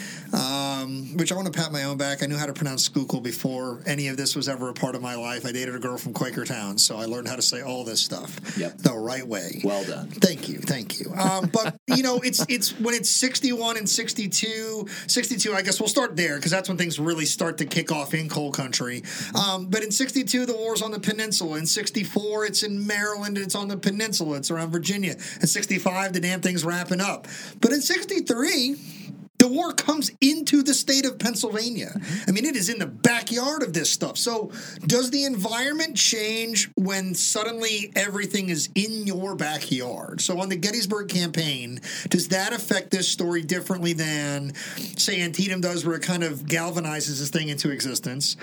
um, which I want to pat my own back. I knew how to pronounce Schuylkill before any of this was ever a part of my life. I dated a girl from Quakertown, so I learned how to say all this stuff Yep. the right way. Well done. Thank you, thank you. Um, but you know, it's it's when it's sixty-one and sixty-two, sixty-two. I guess we'll start there because that's when things really start to kick off in coal country. Um, but in sixty-two, the war's on the peninsula. In sixty-four, it's in Maryland. It's on the peninsula. It's around Virginia. In sixty-five, the damn thing's wrapping up. But in sixty-three, the war comes into the state of Pennsylvania. I mean, it is in the backyard of this stuff. So does the environment change when suddenly everything is in your backyard? So on the Gettysburg campaign, does that affect this story differently than, say, Antietam does, where it kind of galvanizes this thing into existence?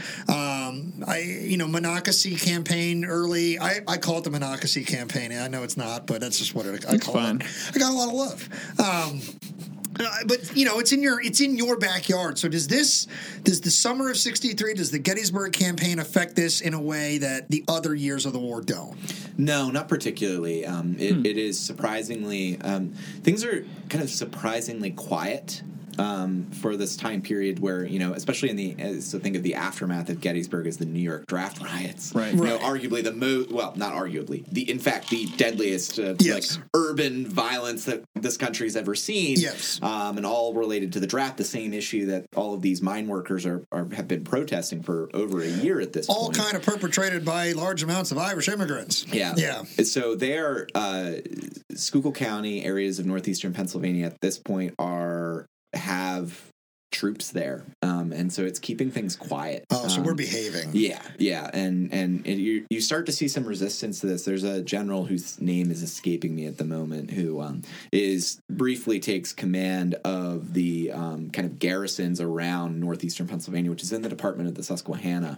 Um, I, you know, Monocacy campaign early. I, I call it the Monocacy campaign. I know it's not, but that's just what it, I It's call fine. it. I got a lot of love. Um, Uh, but you know, it's in your it's in your backyard. So does this does the summer of sixty-three, does the Gettysburg campaign affect this in a way that the other years of the war don't? No, not particularly. Um, it, Hmm. it is surprisingly um, things are kind of surprisingly quiet. Um, for this time period where, you know, especially in the, uh, so think of the aftermath of Gettysburg as the New York draft riots. Right. You know, Right. arguably the most, well, not arguably, the in fact, the deadliest uh, Yes. like urban violence that this country's ever seen. Yes. Um, and all related to the draft, the same issue that all of these mine workers are, are have been protesting for over a year at this All point. kind of perpetrated by large amounts of Irish immigrants. Yeah. Yeah. So they're, uh, Schuylkill County, areas of northeastern Pennsylvania at this point are, have troops there. Um, and so it's keeping things quiet. Oh, so Um, we're behaving. Yeah, yeah, and and it, you you start to see some resistance to this. There's a general whose name is escaping me at the moment, who um, is briefly takes command of the um, kind of garrisons around northeastern Pennsylvania, which is in the Department of the Susquehanna.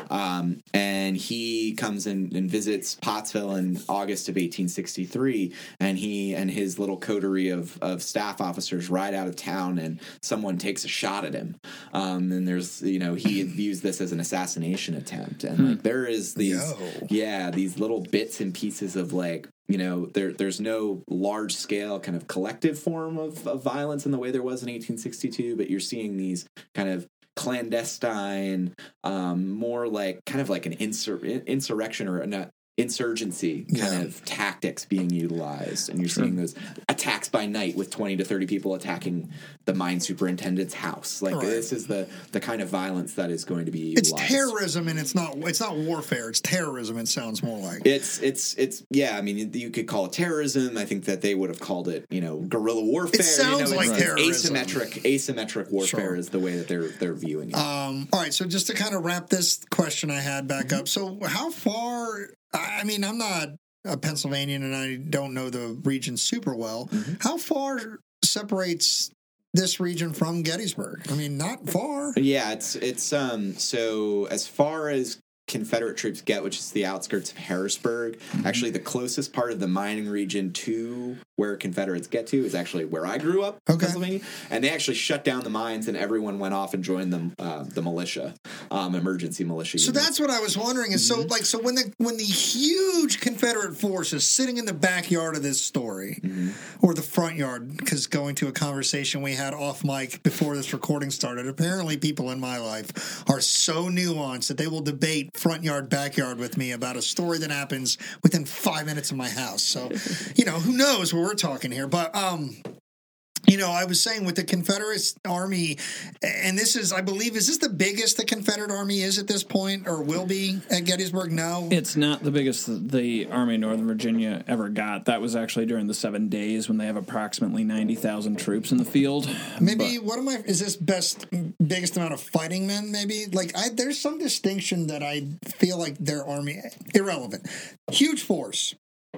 Um, and he comes in and visits Pottsville in August of eighteen sixty-three, and he and his little coterie of, of staff officers ride out of town, and someone takes a shot at him. Um, and there's, you know, he views this as an assassination attempt, and like there is these, Yo. yeah, these little bits and pieces of like, you know, there there's no large scale kind of collective form of, of violence in the way there was in eighteen sixty-two, but you're seeing these kind of clandestine, um, more like kind of like an insur- insurrection or not insurgency kind Yeah. of tactics being utilized, and you're Sure. seeing those attacks by night with twenty to thirty people attacking the mine superintendent's house. Like Right. this is the the kind of violence that is going to be utilized. It's terrorism, and it's not it's not warfare. It's terrorism. It sounds more like. It's it's it's yeah. I mean, you- you could call it terrorism. I think that they would have called it, you know, guerrilla warfare. It sounds you know, like it's, terrorism. It's asymmetric. Asymmetric warfare Sure. is the way that they're they're viewing it. Um, all right, so just to kind of wrap this question I had back Mm-hmm. up. So how far, I mean, I'm not a Pennsylvanian and I don't know the region super well. Mm-hmm. How far separates this region from Gettysburg? I mean, not far. Yeah, it's it's um so as far as Confederate troops get, which is the outskirts of Harrisburg, actually the closest part of the mining region to where Confederates get to is actually where I grew up, in Okay. Pennsylvania, and they actually shut down the mines and everyone went off and joined them uh, the militia, um, emergency militia. So units. that's what I was wondering. Is Mm-hmm. so like so when the when the huge Confederate force is sitting in the backyard of this story, Mm-hmm. or the front yard, because going to a conversation we had off mic before this recording started, apparently people in my life are so nuanced that they will debate front yard, backyard with me about a story that happens within five minutes of my house. So, you know, who knows what we're talking here, but um. You know, I was saying with the Confederate Army, and this is, I believe, is this the biggest the Confederate Army is at this point, or will be at Gettysburg? No. It's not the biggest the Army of Northern Virginia ever got. That was actually during the Seven Days when they have approximately ninety thousand troops in the field. Maybe, what am I, is this best, biggest amount of fighting men, maybe? Like, I, there's some distinction that I feel like their army, irrelevant. Huge force.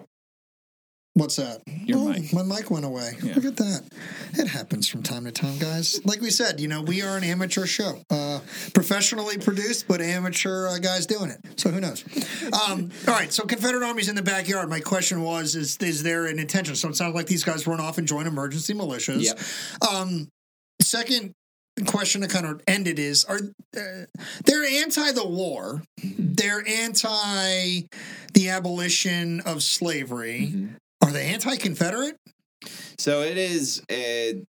What's that? Your oh, mic. My mic went away. Yeah. Look at that. It happens from time to time, guys. Like we said, you know, we are an amateur show. Uh, professionally produced, but amateur uh, guys doing it. So who knows? Um, all right, so Confederate Army's in the backyard. My question was, is is there an intention? So it sounds like these guys run off and join emergency militias. Yep. Um, second question to kind of end it is, are uh, they're anti the war, they're anti the abolition of slavery, Mhm. Are they anti-Confederate? So it is. It,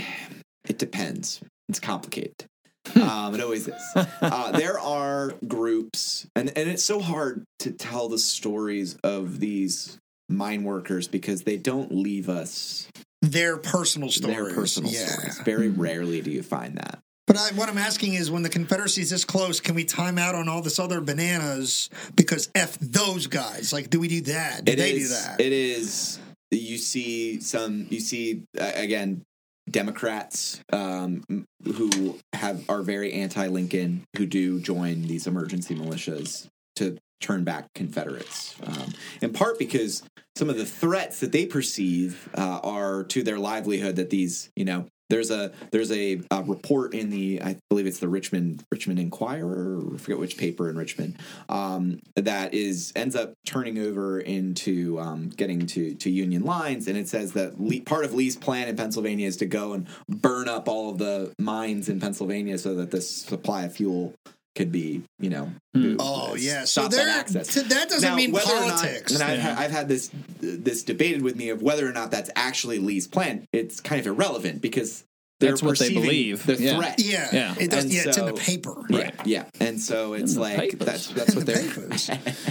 it depends. It's complicated. um, it always is. Uh, there are groups, and, and it's so hard to tell the stories of these mine workers because they don't leave us Their personal stories. their personal yeah. stories. Very rarely do you find that. But I, what I'm asking is, when the Confederacy is this close, can we time out on all this other bananas because F those guys? Like, do we do that? Do It they is, do that? It is. You see some. You see uh, again. Democrats um, who have are very anti-Lincoln, who do join these emergency militias to turn back Confederates, um, in part because some of the threats that they perceive uh, are to their livelihood. That these, you know, there's a there's a, a report in the I believe it's the Richmond Richmond Inquirer, or I forget which paper in Richmond, um, that is ends up turning over into um, getting to, to Union lines, and it says that Lee, part of Lee's plan in Pennsylvania is to go and burn up all of the mines in Pennsylvania so that this supply of fuel could be, you know, moved. Oh, Uh, yeah. So stop that there- access. so that doesn't Now, mean whether or politics. Not, and I've, Yeah. I've had this this debated with me of whether or not that's actually Lee's plan. It's kind of irrelevant because they're That's what they perceiving believe. the Yeah. threat. yeah, Yeah. It does, And yeah, it's in the so- paper. Yeah, yeah, and so it's the like papers. that's that's In what the they're papers.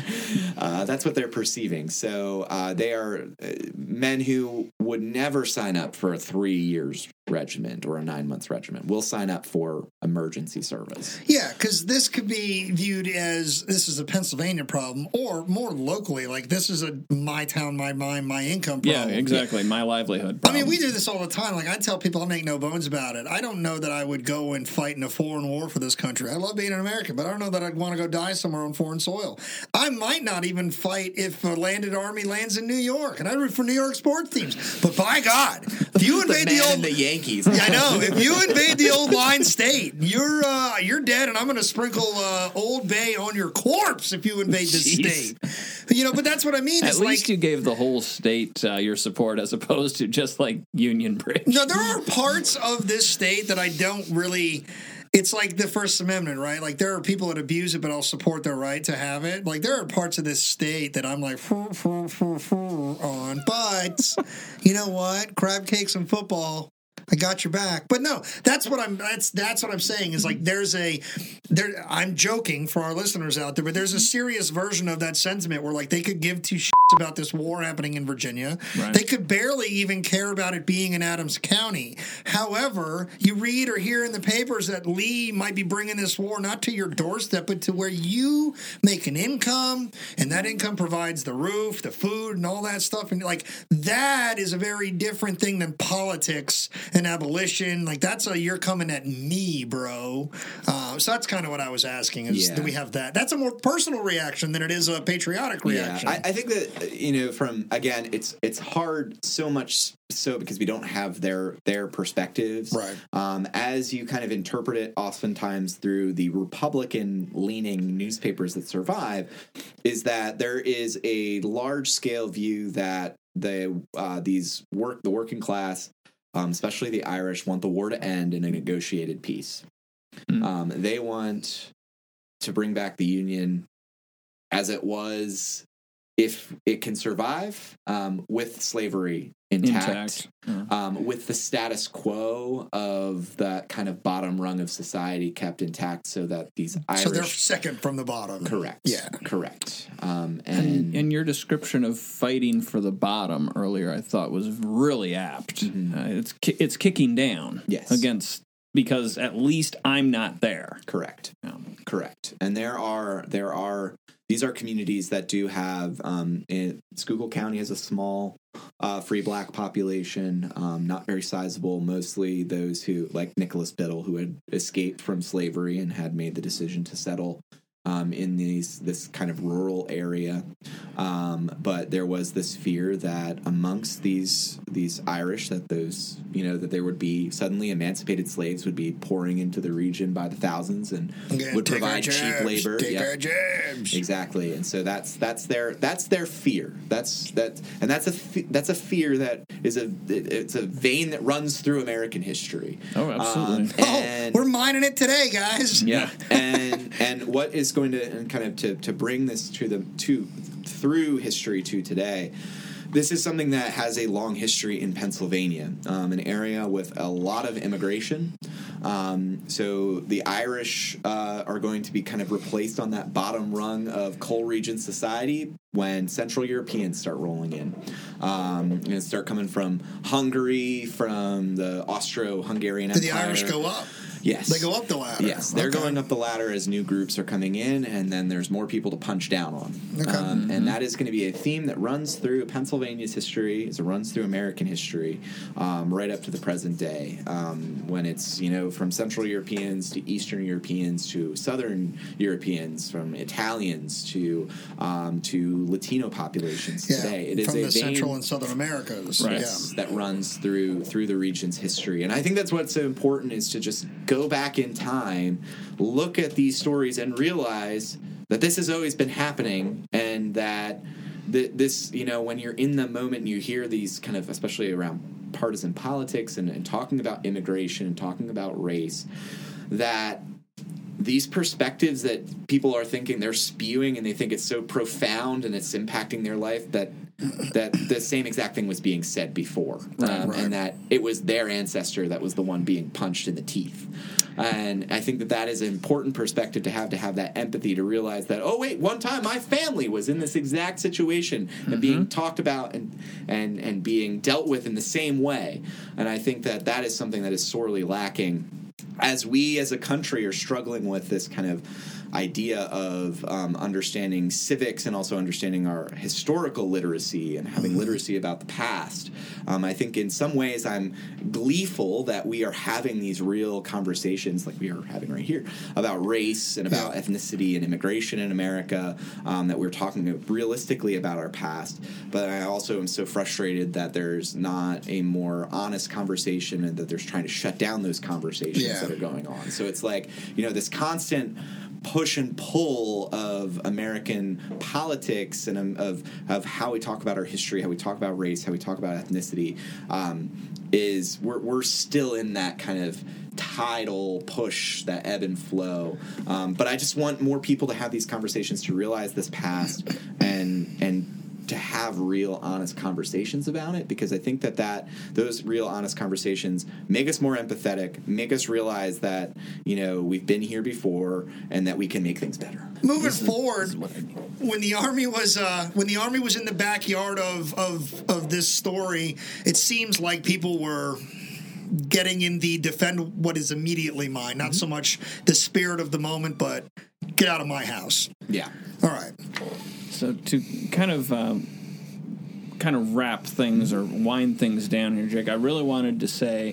uh, that's what they're perceiving. So uh, they are uh, men who would never sign up for a three years regiment or a nine months regiment. Will sign up for emergency service. Yeah, because this could be viewed as this is a Pennsylvania problem, or more locally, like this is a my town, my mind, my income Yeah, problem. exactly. My livelihood. I mean, problem. we do this all the time. Like, I tell people, I make no bones about it. I don't know that I would go and fight in a foreign war for this country. I love being an American, but I don't know that I'd want to go die somewhere on foreign soil. I might not even fight if a landed army lands in New York, and I root for New York sports teams. But by God, if you invade the the, man old, and the Yankees. yeah, I know. If you invade the old line state, you're uh, you're dead, and I'm going to sprinkle uh, Old Bay on your corpse if you invade this Jeez. state. You know, but that's what I mean. At It's least like, you gave the whole state uh, your support as opposed to just like Union Bridge. no, there are parts of this state that I don't really. It's like the First Amendment, right? Like, there are people that abuse it, but I'll support their right to have it. Like, there are parts of this state that I'm like on, but you know what? Crab cakes and football. I got your back. But no, that's what I'm that's that's what I'm saying is like there's a there I'm joking for our listeners out there, but there's a serious version of that sentiment where like they could give two shits about this war happening in Virginia. Right. They could barely even care about it being in Adams County. However, you read or hear in the papers that Lee might be bringing this war not to your doorstep, but to where you make an income, and that income provides the roof, the food, and all that stuff. And like that is a very different thing than politics and abolition. Like, that's a you're coming at me, bro. Uh, so that's kind of what I was asking is, Yeah. do we have that? That's a more personal reaction than it is a patriotic reaction. Yeah, I, I think that, you know, from again, it's it's hard so much so because we don't have their their perspectives. Right. Um, as you kind of interpret it, oftentimes through the Republican leaning newspapers that survive, is that there is a large scale view that the uh, these work the working class, um, especially the Irish, want the war to end in a negotiated peace. Mm. Um, they want to bring back the Union as it was, if it can survive, um, with slavery intact, Intact. Um, with the status quo of that kind of bottom rung of society kept intact, so that these Irish, so they're second from the bottom. correct, Yeah. correct, um, and, And, and your description of fighting for the bottom earlier, I thought was really apt. Mhm. Uh, it's ki- it's kicking down Yes. against because at least I'm not there. correct. Yeah. Correct. And there are there are these are communities that do have um in, Schuylkill County has a small uh, free black population, um, not very sizable, mostly those who, like Nicholas Biddle, who had escaped from slavery and had made the decision to settle um, in these this kind of rural area. Um, but there was this fear that amongst these these Irish, that those you know that there would be suddenly emancipated slaves would be pouring into the region by the thousands and Yeah, would take our provide cheap jabs, labor. Take Yep. our jabs. Exactly, and so that's that's their that's their fear. That's that, and that's a fe- that's a fear that is a it- it's a vein that runs through American history. Oh, absolutely. Um, Oh, and- we're mining it today, guys. Yeah. and and what is going to and kind of to, to bring this to the to through history to today this is something that has a long history in Pennsylvania, um, an area with a lot of immigration. Um, so the Irish uh, are going to be kind of replaced on that bottom rung of coal region society when Central Europeans start rolling in. Um, and start coming from Hungary, from the Austro-Hungarian Empire. Did the Irish go up? Yes. They go up the ladder. Yes, they're okay. going up the ladder as new groups are coming in, and then there's more people to punch down on. Okay. Um, Mm-hmm. And that is going to be a theme that runs through Pennsylvania's history, as it runs through American history, um, right up to the present day, um, when it's, you know, from Central Europeans to Eastern Europeans to Southern Europeans, from Italians to um, to Latino populations Yeah, today. It is from a the vein, Central and Southern Americas. Right. Yeah. that runs through through the region's history. And I think that's what's so important, is to just go back in time, look at these stories, and realize that this has always been happening, and that th- this, you know, when you're in the moment and you hear these kind of, especially around partisan politics and, and talking about immigration and talking about race, that these perspectives that people are thinking they're spewing and they think it's so profound and it's impacting their life, that that the same exact thing was being said before, um, right. and that it was their ancestor that was the one being punched in the teeth. And I think that that is an important perspective to have, to have that empathy, to realize that, oh, wait, one time my family was in this exact situation and mm-hmm. being talked about and, and, and being dealt with in the same way. And I think that that is something that is sorely lacking as we as a country are struggling with this kind of idea of um, understanding civics and also understanding our historical literacy and having literacy about the past. Um, I think in some ways I'm gleeful that we are having these real conversations like we are having right here about race and about yeah. ethnicity and immigration in America, um, that we're talking realistically about our past. But I also am so frustrated that there's not a more honest conversation and that there's trying to shut down those conversations yeah. that are going on. So it's like, you know, this constant push and pull of American politics and um, of of how we talk about our history, how we talk about race, how we talk about ethnicity, um, is we're we're still in that kind of tidal push, that ebb and flow. Um, but I just want more people to have these conversations, to realize this past and and. to have real honest conversations about it, because I think that, that those real honest conversations make us more empathetic, make us realize that, you know, we've been here before and that we can make things better. Moving This is- forward, this is what I need. when the army was uh, when the army was in the backyard of, of of this story, it seems like people were getting in the defend what is immediately mine, not so much the spirit of the moment, but get out of my house. Yeah. All right. So to kind of um, kind of wrap things or wind things down here, Jake, I really wanted to say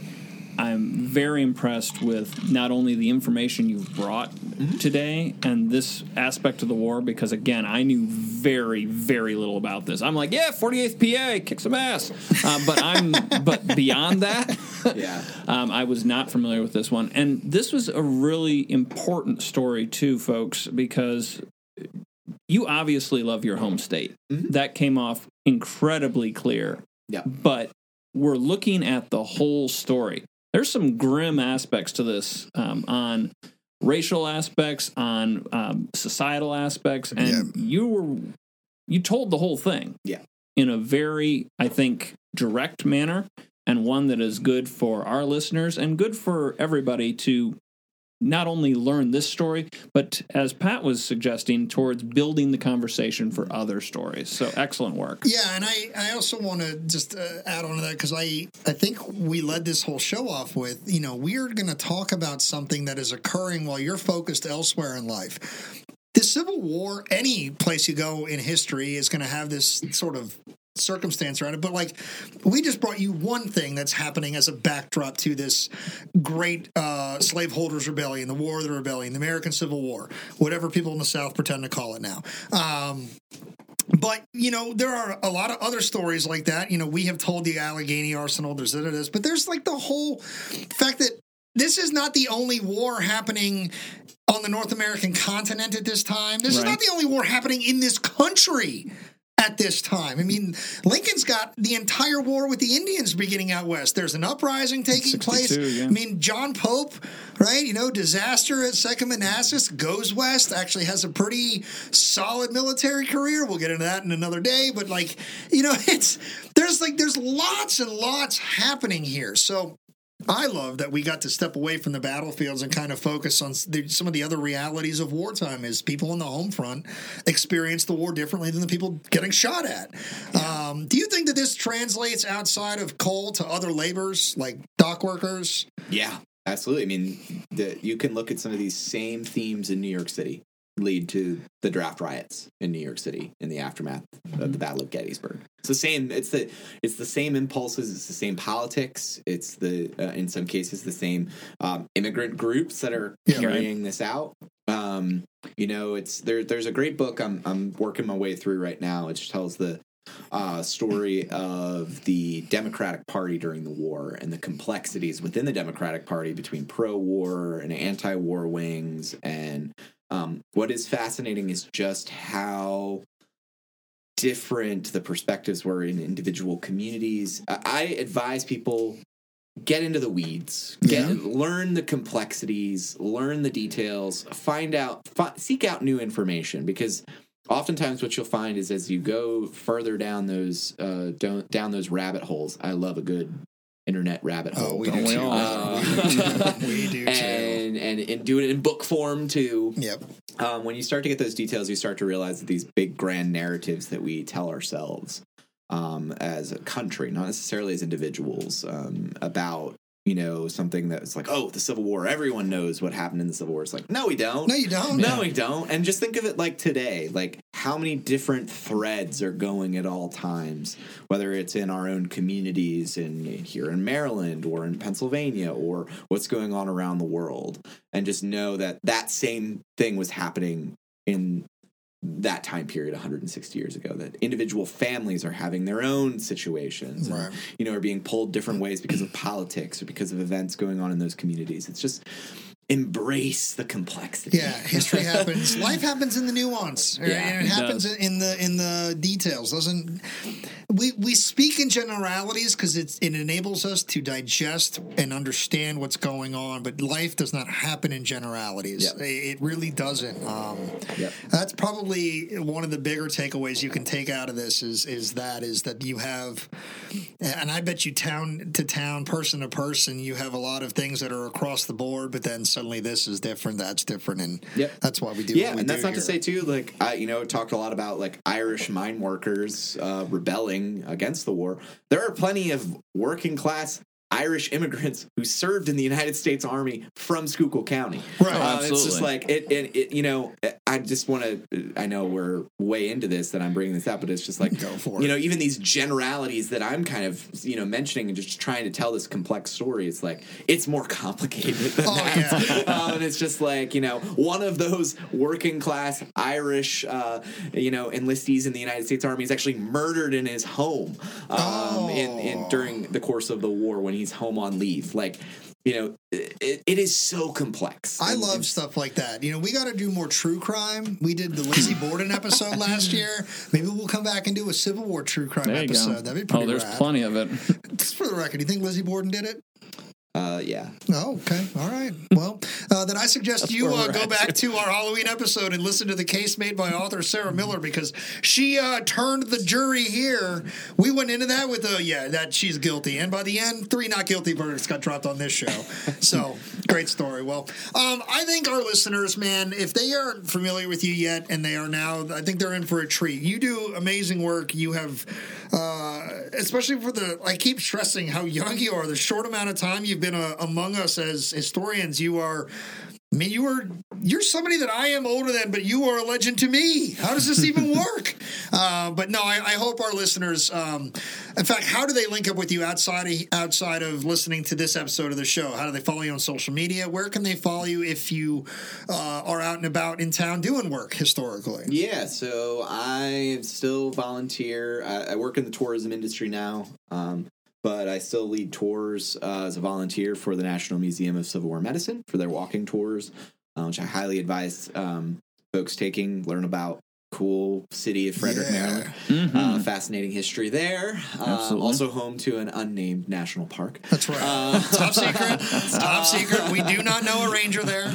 I'm very impressed with not only the information you've brought mm-hmm. today and this aspect of the war, because, again, I knew very, very little about this. I'm like, yeah, forty-eighth P A, kick some ass. Uh, but I'm but beyond that, yeah, um, I was not familiar with this one. And this was a really important story, too, folks, because you obviously love your home state. Mm-hmm. That came off incredibly clear. Yeah. But we're looking at the whole story. There's some grim aspects to this, um, on racial aspects, on um, societal aspects, and yeah. you were you told the whole thing. Yeah. In a very, I think, direct manner, and one that is good for our listeners and good for everybody to not only learn this story, but as Pat was suggesting, towards building the conversation for other stories. So excellent work. Yeah, and I, I also want to just uh, add on to that, because I, I think we led this whole show off with, you know, we are going to talk about something that is occurring while you're focused elsewhere in life. The Civil War, any place you go in history, is going to have this sort of circumstance around it, but like we just brought you one thing that's happening as a backdrop to this great uh, slaveholders rebellion, the War of the Rebellion, the American Civil War, whatever people in the South pretend to call it now. Um, but, you know, there are a lot of other stories like that. You know, we have told the Allegheny Arsenal, there's this, but there's like the whole fact that this is not the only war happening on the North American continent at this time. This Right. is not the only war happening in this country at this time. I mean, Lincoln's got the entire war with the Indians beginning out west. There's an uprising taking place. Yeah. I mean, John Pope, right? You know, disaster at Second Manassas, goes west, actually has a pretty solid military career. We'll get into that in another day. But like, you know, it's there's like there's lots and lots happening here. So I love that we got to step away from the battlefields and kind of focus on the, some of the other realities of wartime. Is people on the home front experience the war differently than the people getting shot at. Yeah. Um, do you think that this translates outside of coal to other labors like dock workers? Yeah, absolutely. I mean, the, you can look at some of these same themes in New York City lead to the draft riots in New York City in the aftermath of the Battle of Gettysburg. It's the same. It's the it's the same impulses. It's the same politics. It's the uh, in some cases the same um, immigrant groups that are yeah, carrying right. this out. Um, you know, it's there. There's a great book I'm I'm working my way through right now, which tells the uh, story of the Democratic Party during the war and the complexities within the Democratic Party between pro-war and anti-war wings. And um, what is fascinating is just how different the perspectives were in individual communities. I advise people get into the weeds, get Yeah. learn the complexities, learn the details, find out, fi- seek out new information, because oftentimes what you'll find is as you go further down those uh, don't, down those rabbit holes. I love a good internet rabbit hole. Oh, we Don't do we too. all? Uh, we do too. and, and and do it in book form too. Yep. Um, when you start to get those details, you start to realize that these big grand narratives that we tell ourselves um, as a country, not necessarily as individuals, um, about, you know, something that's like, oh, the Civil War, everyone knows what happened in the Civil War. It's like, no, we don't. No, you don't. No, we don't. And just think of it like today, like how many different threads are going at all times, whether it's in our own communities in here in Maryland or in Pennsylvania or what's going on around the world. And just know that that same thing was happening in that time period one hundred sixty years ago, that individual families are having their own situations, right. and, you know, are being pulled different ways because of politics or because of events going on in those communities. It's just embrace the complexity. Yeah, history happens. Life happens in the nuance. Right? Yeah, and it, it happens does. in the in the details. Doesn't we we speak in generalities because it it enables us to digest and understand what's going on. But life does not happen in generalities. Yep. It really doesn't. Um, Yep. That's probably one of the bigger takeaways you can take out of this. Is is that is that you have, and I bet you town to town, person to person, you have a lot of things that are across the board. But then suddenly this is different, that's different, and Yep. that's why we do. Yeah, what we and that's do not to here. say too, like I, you know, talked a lot about like Irish mine workers uh, rebelling against the war. There are plenty of working class Irish immigrants who served in the United States Army from Schuylkill County. Right. Uh, it's just Absolutely. like it, it, it. You know, I just want to. I know we're way into this that I'm bringing this up, but it's just like Go for you it. know, even these generalities that I'm kind of you know mentioning and just trying to tell this complex story. It's like it's more complicated than Oh, that. yeah. Um, and it's just like, you know, one of those working class Irish, uh, you know, enlistees in the United States Army is actually murdered in his home um, Oh. in, in during the course of the war when he's home on leave. Like, you know, it, it is so complex. I And- love and- stuff like that. You know, we got to do more true crime. We did the Lizzie Borden episode last year. Maybe we'll come back and do a Civil War true crime There you episode. go. That'd be pretty Oh, there's rad. plenty of it. Just for the record, do you think Lizzie Borden did it? Uh, yeah. Oh, okay. All right. Well, uh, then I suggest you where uh, we're go at. back to our Halloween episode and listen to the case made by author Sarah Miller, because she uh, turned the jury here. We went into that with a, yeah, that she's guilty. And by the end, three not guilty verdicts got dropped on this show. So, great story. Well, um, I think our listeners, man, if they aren't familiar with you yet and they are now, I think they're in for a treat. You do amazing work. You have, uh, especially for the, I keep stressing how young you are, the short amount of time you've been uh, among us as historians. You are, I mean, you are, you're somebody that I am older than, but you are a legend to me. How does this even work? Uh, but no, I, I hope our listeners, um, in fact, how do they link up with you outside of, outside of listening to this episode of the show? How do they follow you on social media? Where can they follow you if you uh, are out and about in town doing work historically? Yeah, so I still volunteer. I, I work in the tourism industry now, um, but I still lead tours uh, as a volunteer for the National Museum of Civil War Medicine for their walking tours, uh, which I highly advise um, folks taking, learn about cool city of Frederick, Yeah. Maryland. Mm-hmm. Uh, fascinating history there. Uh, Absolutely. also home to an unnamed national park. That's right. Uh, Top secret. Top secret. We do not know a ranger there.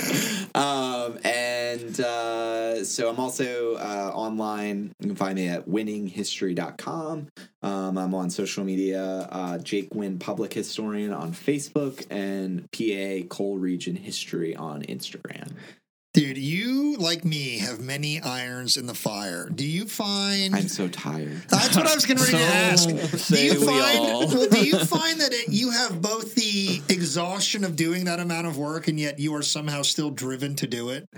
Um, and uh, so I'm also uh, online. You can find me at winning history dot com. Um, I'm on social media, uh, Jake Wynn Public Historian on Facebook, and P A Coal Region History on Instagram. Dude, you, like me, have many irons in the fire. Do you find... I'm so tired. That's what I was getting ready to ask. Do say you we find, all. well, do you find that it, you have both the exhaustion of doing that amount of work and yet you are somehow still driven to do it?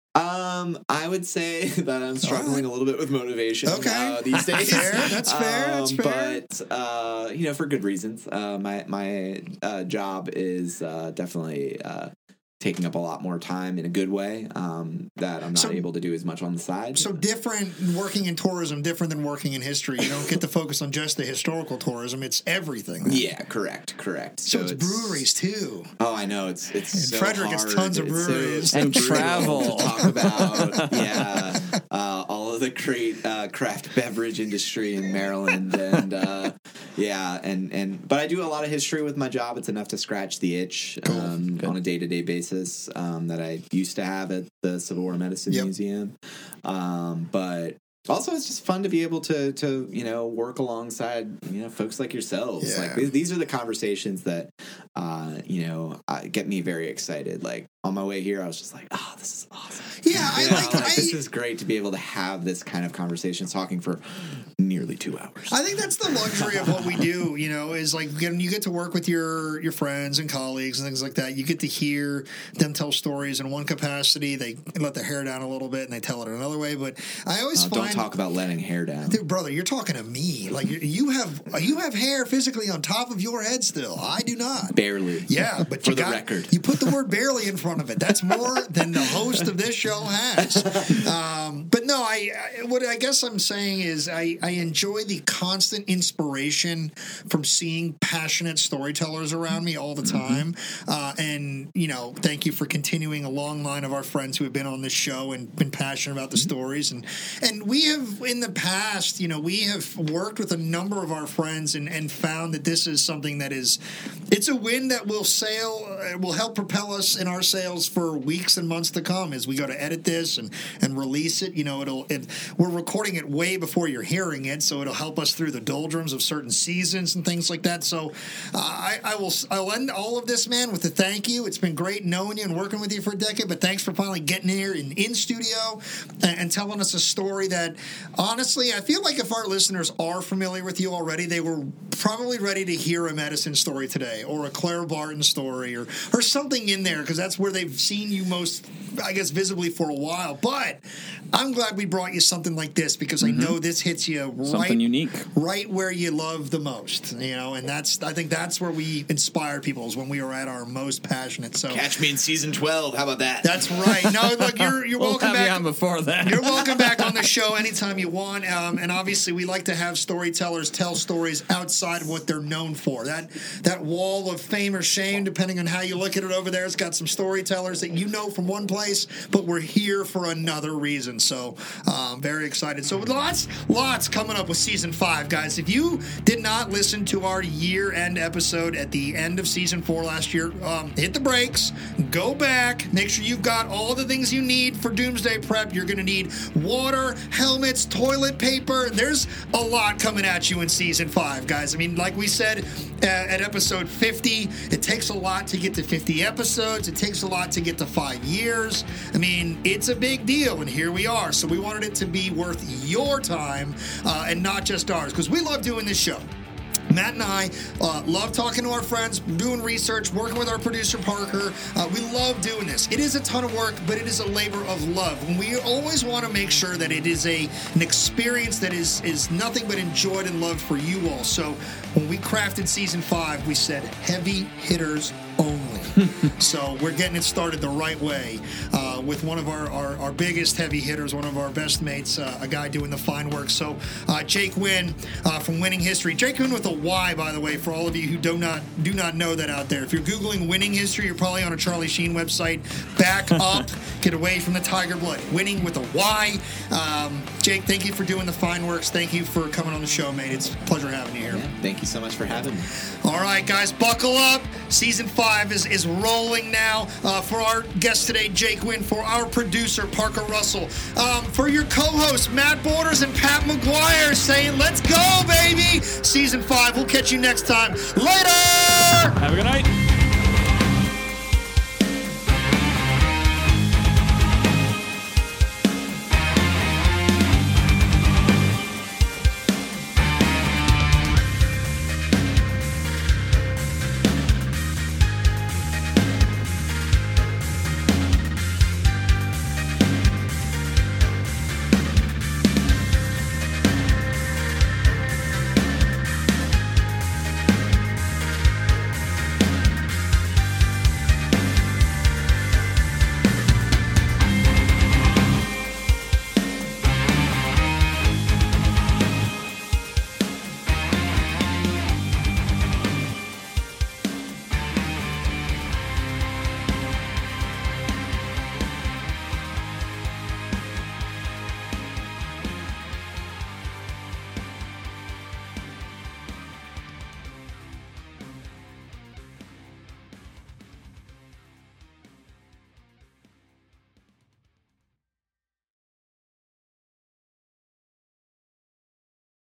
Um, I would say that I'm struggling a little bit with motivation Okay. uh, these days. Fair, that's fair, that's Um, fair. But uh, you know, for good reasons. Uh, my my uh, job is uh, definitely uh, taking up a lot more time in a good way. Um, that I'm not So- able to do as much on the side. So different, working in tourism, different than working in history. You don't get to focus on just the historical tourism. It's everything. yeah, correct, correct. So, it's, breweries too. Oh, I know it's it's In so Frederick, it's hard. tons of It's so- breweries. so And brutal travel. to talk about. Yeah, uh, all of the great uh, craft beverage industry in Maryland, and uh, yeah, and and but I do a lot of history with my job. It's enough to scratch the itch um, on a day to day basis um, that I used to have at the Civil War Medicine Yep. Museum, um, but. Also, it's just fun to be able to, to you know, work alongside, you know, folks like yourselves. Yeah. Like th- these are the conversations that, uh, you know, uh, get me very excited. Like on my way here, I was just like, oh, this is awesome. Yeah, I You know, like. like, I, this is great to be able to have this kind of conversation, talking for nearly two hours. I think that's the luxury of what we do, you know, is like when you get to work with your your friends and colleagues and things like that, you get to hear them tell stories in one capacity. They let their hair down a little bit and they tell it another way. But I always Uh, find, don't talk about letting hair down. dude, brother, you're talking to me. Like you- you have you have hair physically on top of your head still. I do not. Barely. Yeah, but For you the got, record. you put the word barely in front of it. That's more than the host of this show has. Um, but no, I, I what I guess I'm saying is I, I enjoy the constant inspiration from seeing passionate storytellers around me all the time. Uh, and you know, thank you for continuing a long line of our friends who have been on this show and been passionate about the stories. And and we have in the past, you know, we have worked with a number of our friends and, and found that this is something that is it's a wind that will sail uh, will help propel us in our sails for weeks and months to come as we go to edit this and and release it. You know, it'll it, we're recording it way before you're hearing it, so it'll help us through the doldrums of certain seasons and things like that. So uh, I, I will I'll end all of this, man, with a thank you. It's been great knowing you and working with you for a decade, but thanks for finally getting here in, in studio and, and telling us a story that honestly I feel like if our listeners are familiar with you already, they were probably ready to hear a medicine story today or a Claire Barton story or or something in there because that's where they've seen you most, I guess, visibly for a while. But I'm glad we brought you something like this because I know this hits you right, Something unique. right where you love the most, you know, and that's I think that's where we inspire people is when we are at our most passionate. So Catch me in season twelve. How about that? that's right. No, look, you're you're We'll welcome have back. you on before that. You're welcome back on the show anytime you want. Um, and obviously, we like to have storytellers tell stories outside of what they're known for. That that wall of fame or shame, depending on how you look at it over there, it's got some storytellers that you know from one place, but we're here for another reason. So um, very excited. So lots, lots coming up with season five, guys. If you did not listen to our year-end episode at the end of season four last year, um, hit the brakes, go back, make sure you've got all the things you need for doomsday prep. You're going to need water, helmets, toilet paper. There's a lot coming at you in season five, guys. I mean, like we said uh, at episode fifty, it takes a lot to get to fifty episodes. It takes a lot to get to five years. I mean, it's a big deal, and here we are. So we wanted it to be worth your time uh, and not just ours, because we love doing this show. Matt and I uh, love talking to our friends, doing research, working with our producer, Parker. Uh, we love doing this. It is a ton of work, but it is a labor of love. And we always want to make sure that it is a an experience that is, is nothing but enjoyed and loved for you all. So when we crafted season five, we said heavy hitters only. So we're getting it started the right way uh, with one of our, our, our biggest heavy hitters, one of our best mates, uh, a guy doing the fine work. So uh, Jake Wynn uh, from Winning History. Jake Wynn with a Y, by the way, for all of you who do not do not know that out there. If you're Googling Winning History, you're probably on a Charlie Sheen website. Back up, get away from the Tiger blood. Winning with a Y. Um, Jake, thank you for doing the fine works. Thank you for coming on the show, mate. It's a pleasure having you here. Yeah, thank you so much for having me. All right, guys, buckle up. Season five is, is rolling now. Uh, for our guest today, Jake Wynn. For our producer, Parker Russell. Um, for your co-hosts, Matt Borders and Pat McGuire, saying, let's go, baby. Season five. We'll catch you next time. Later! Have a good night.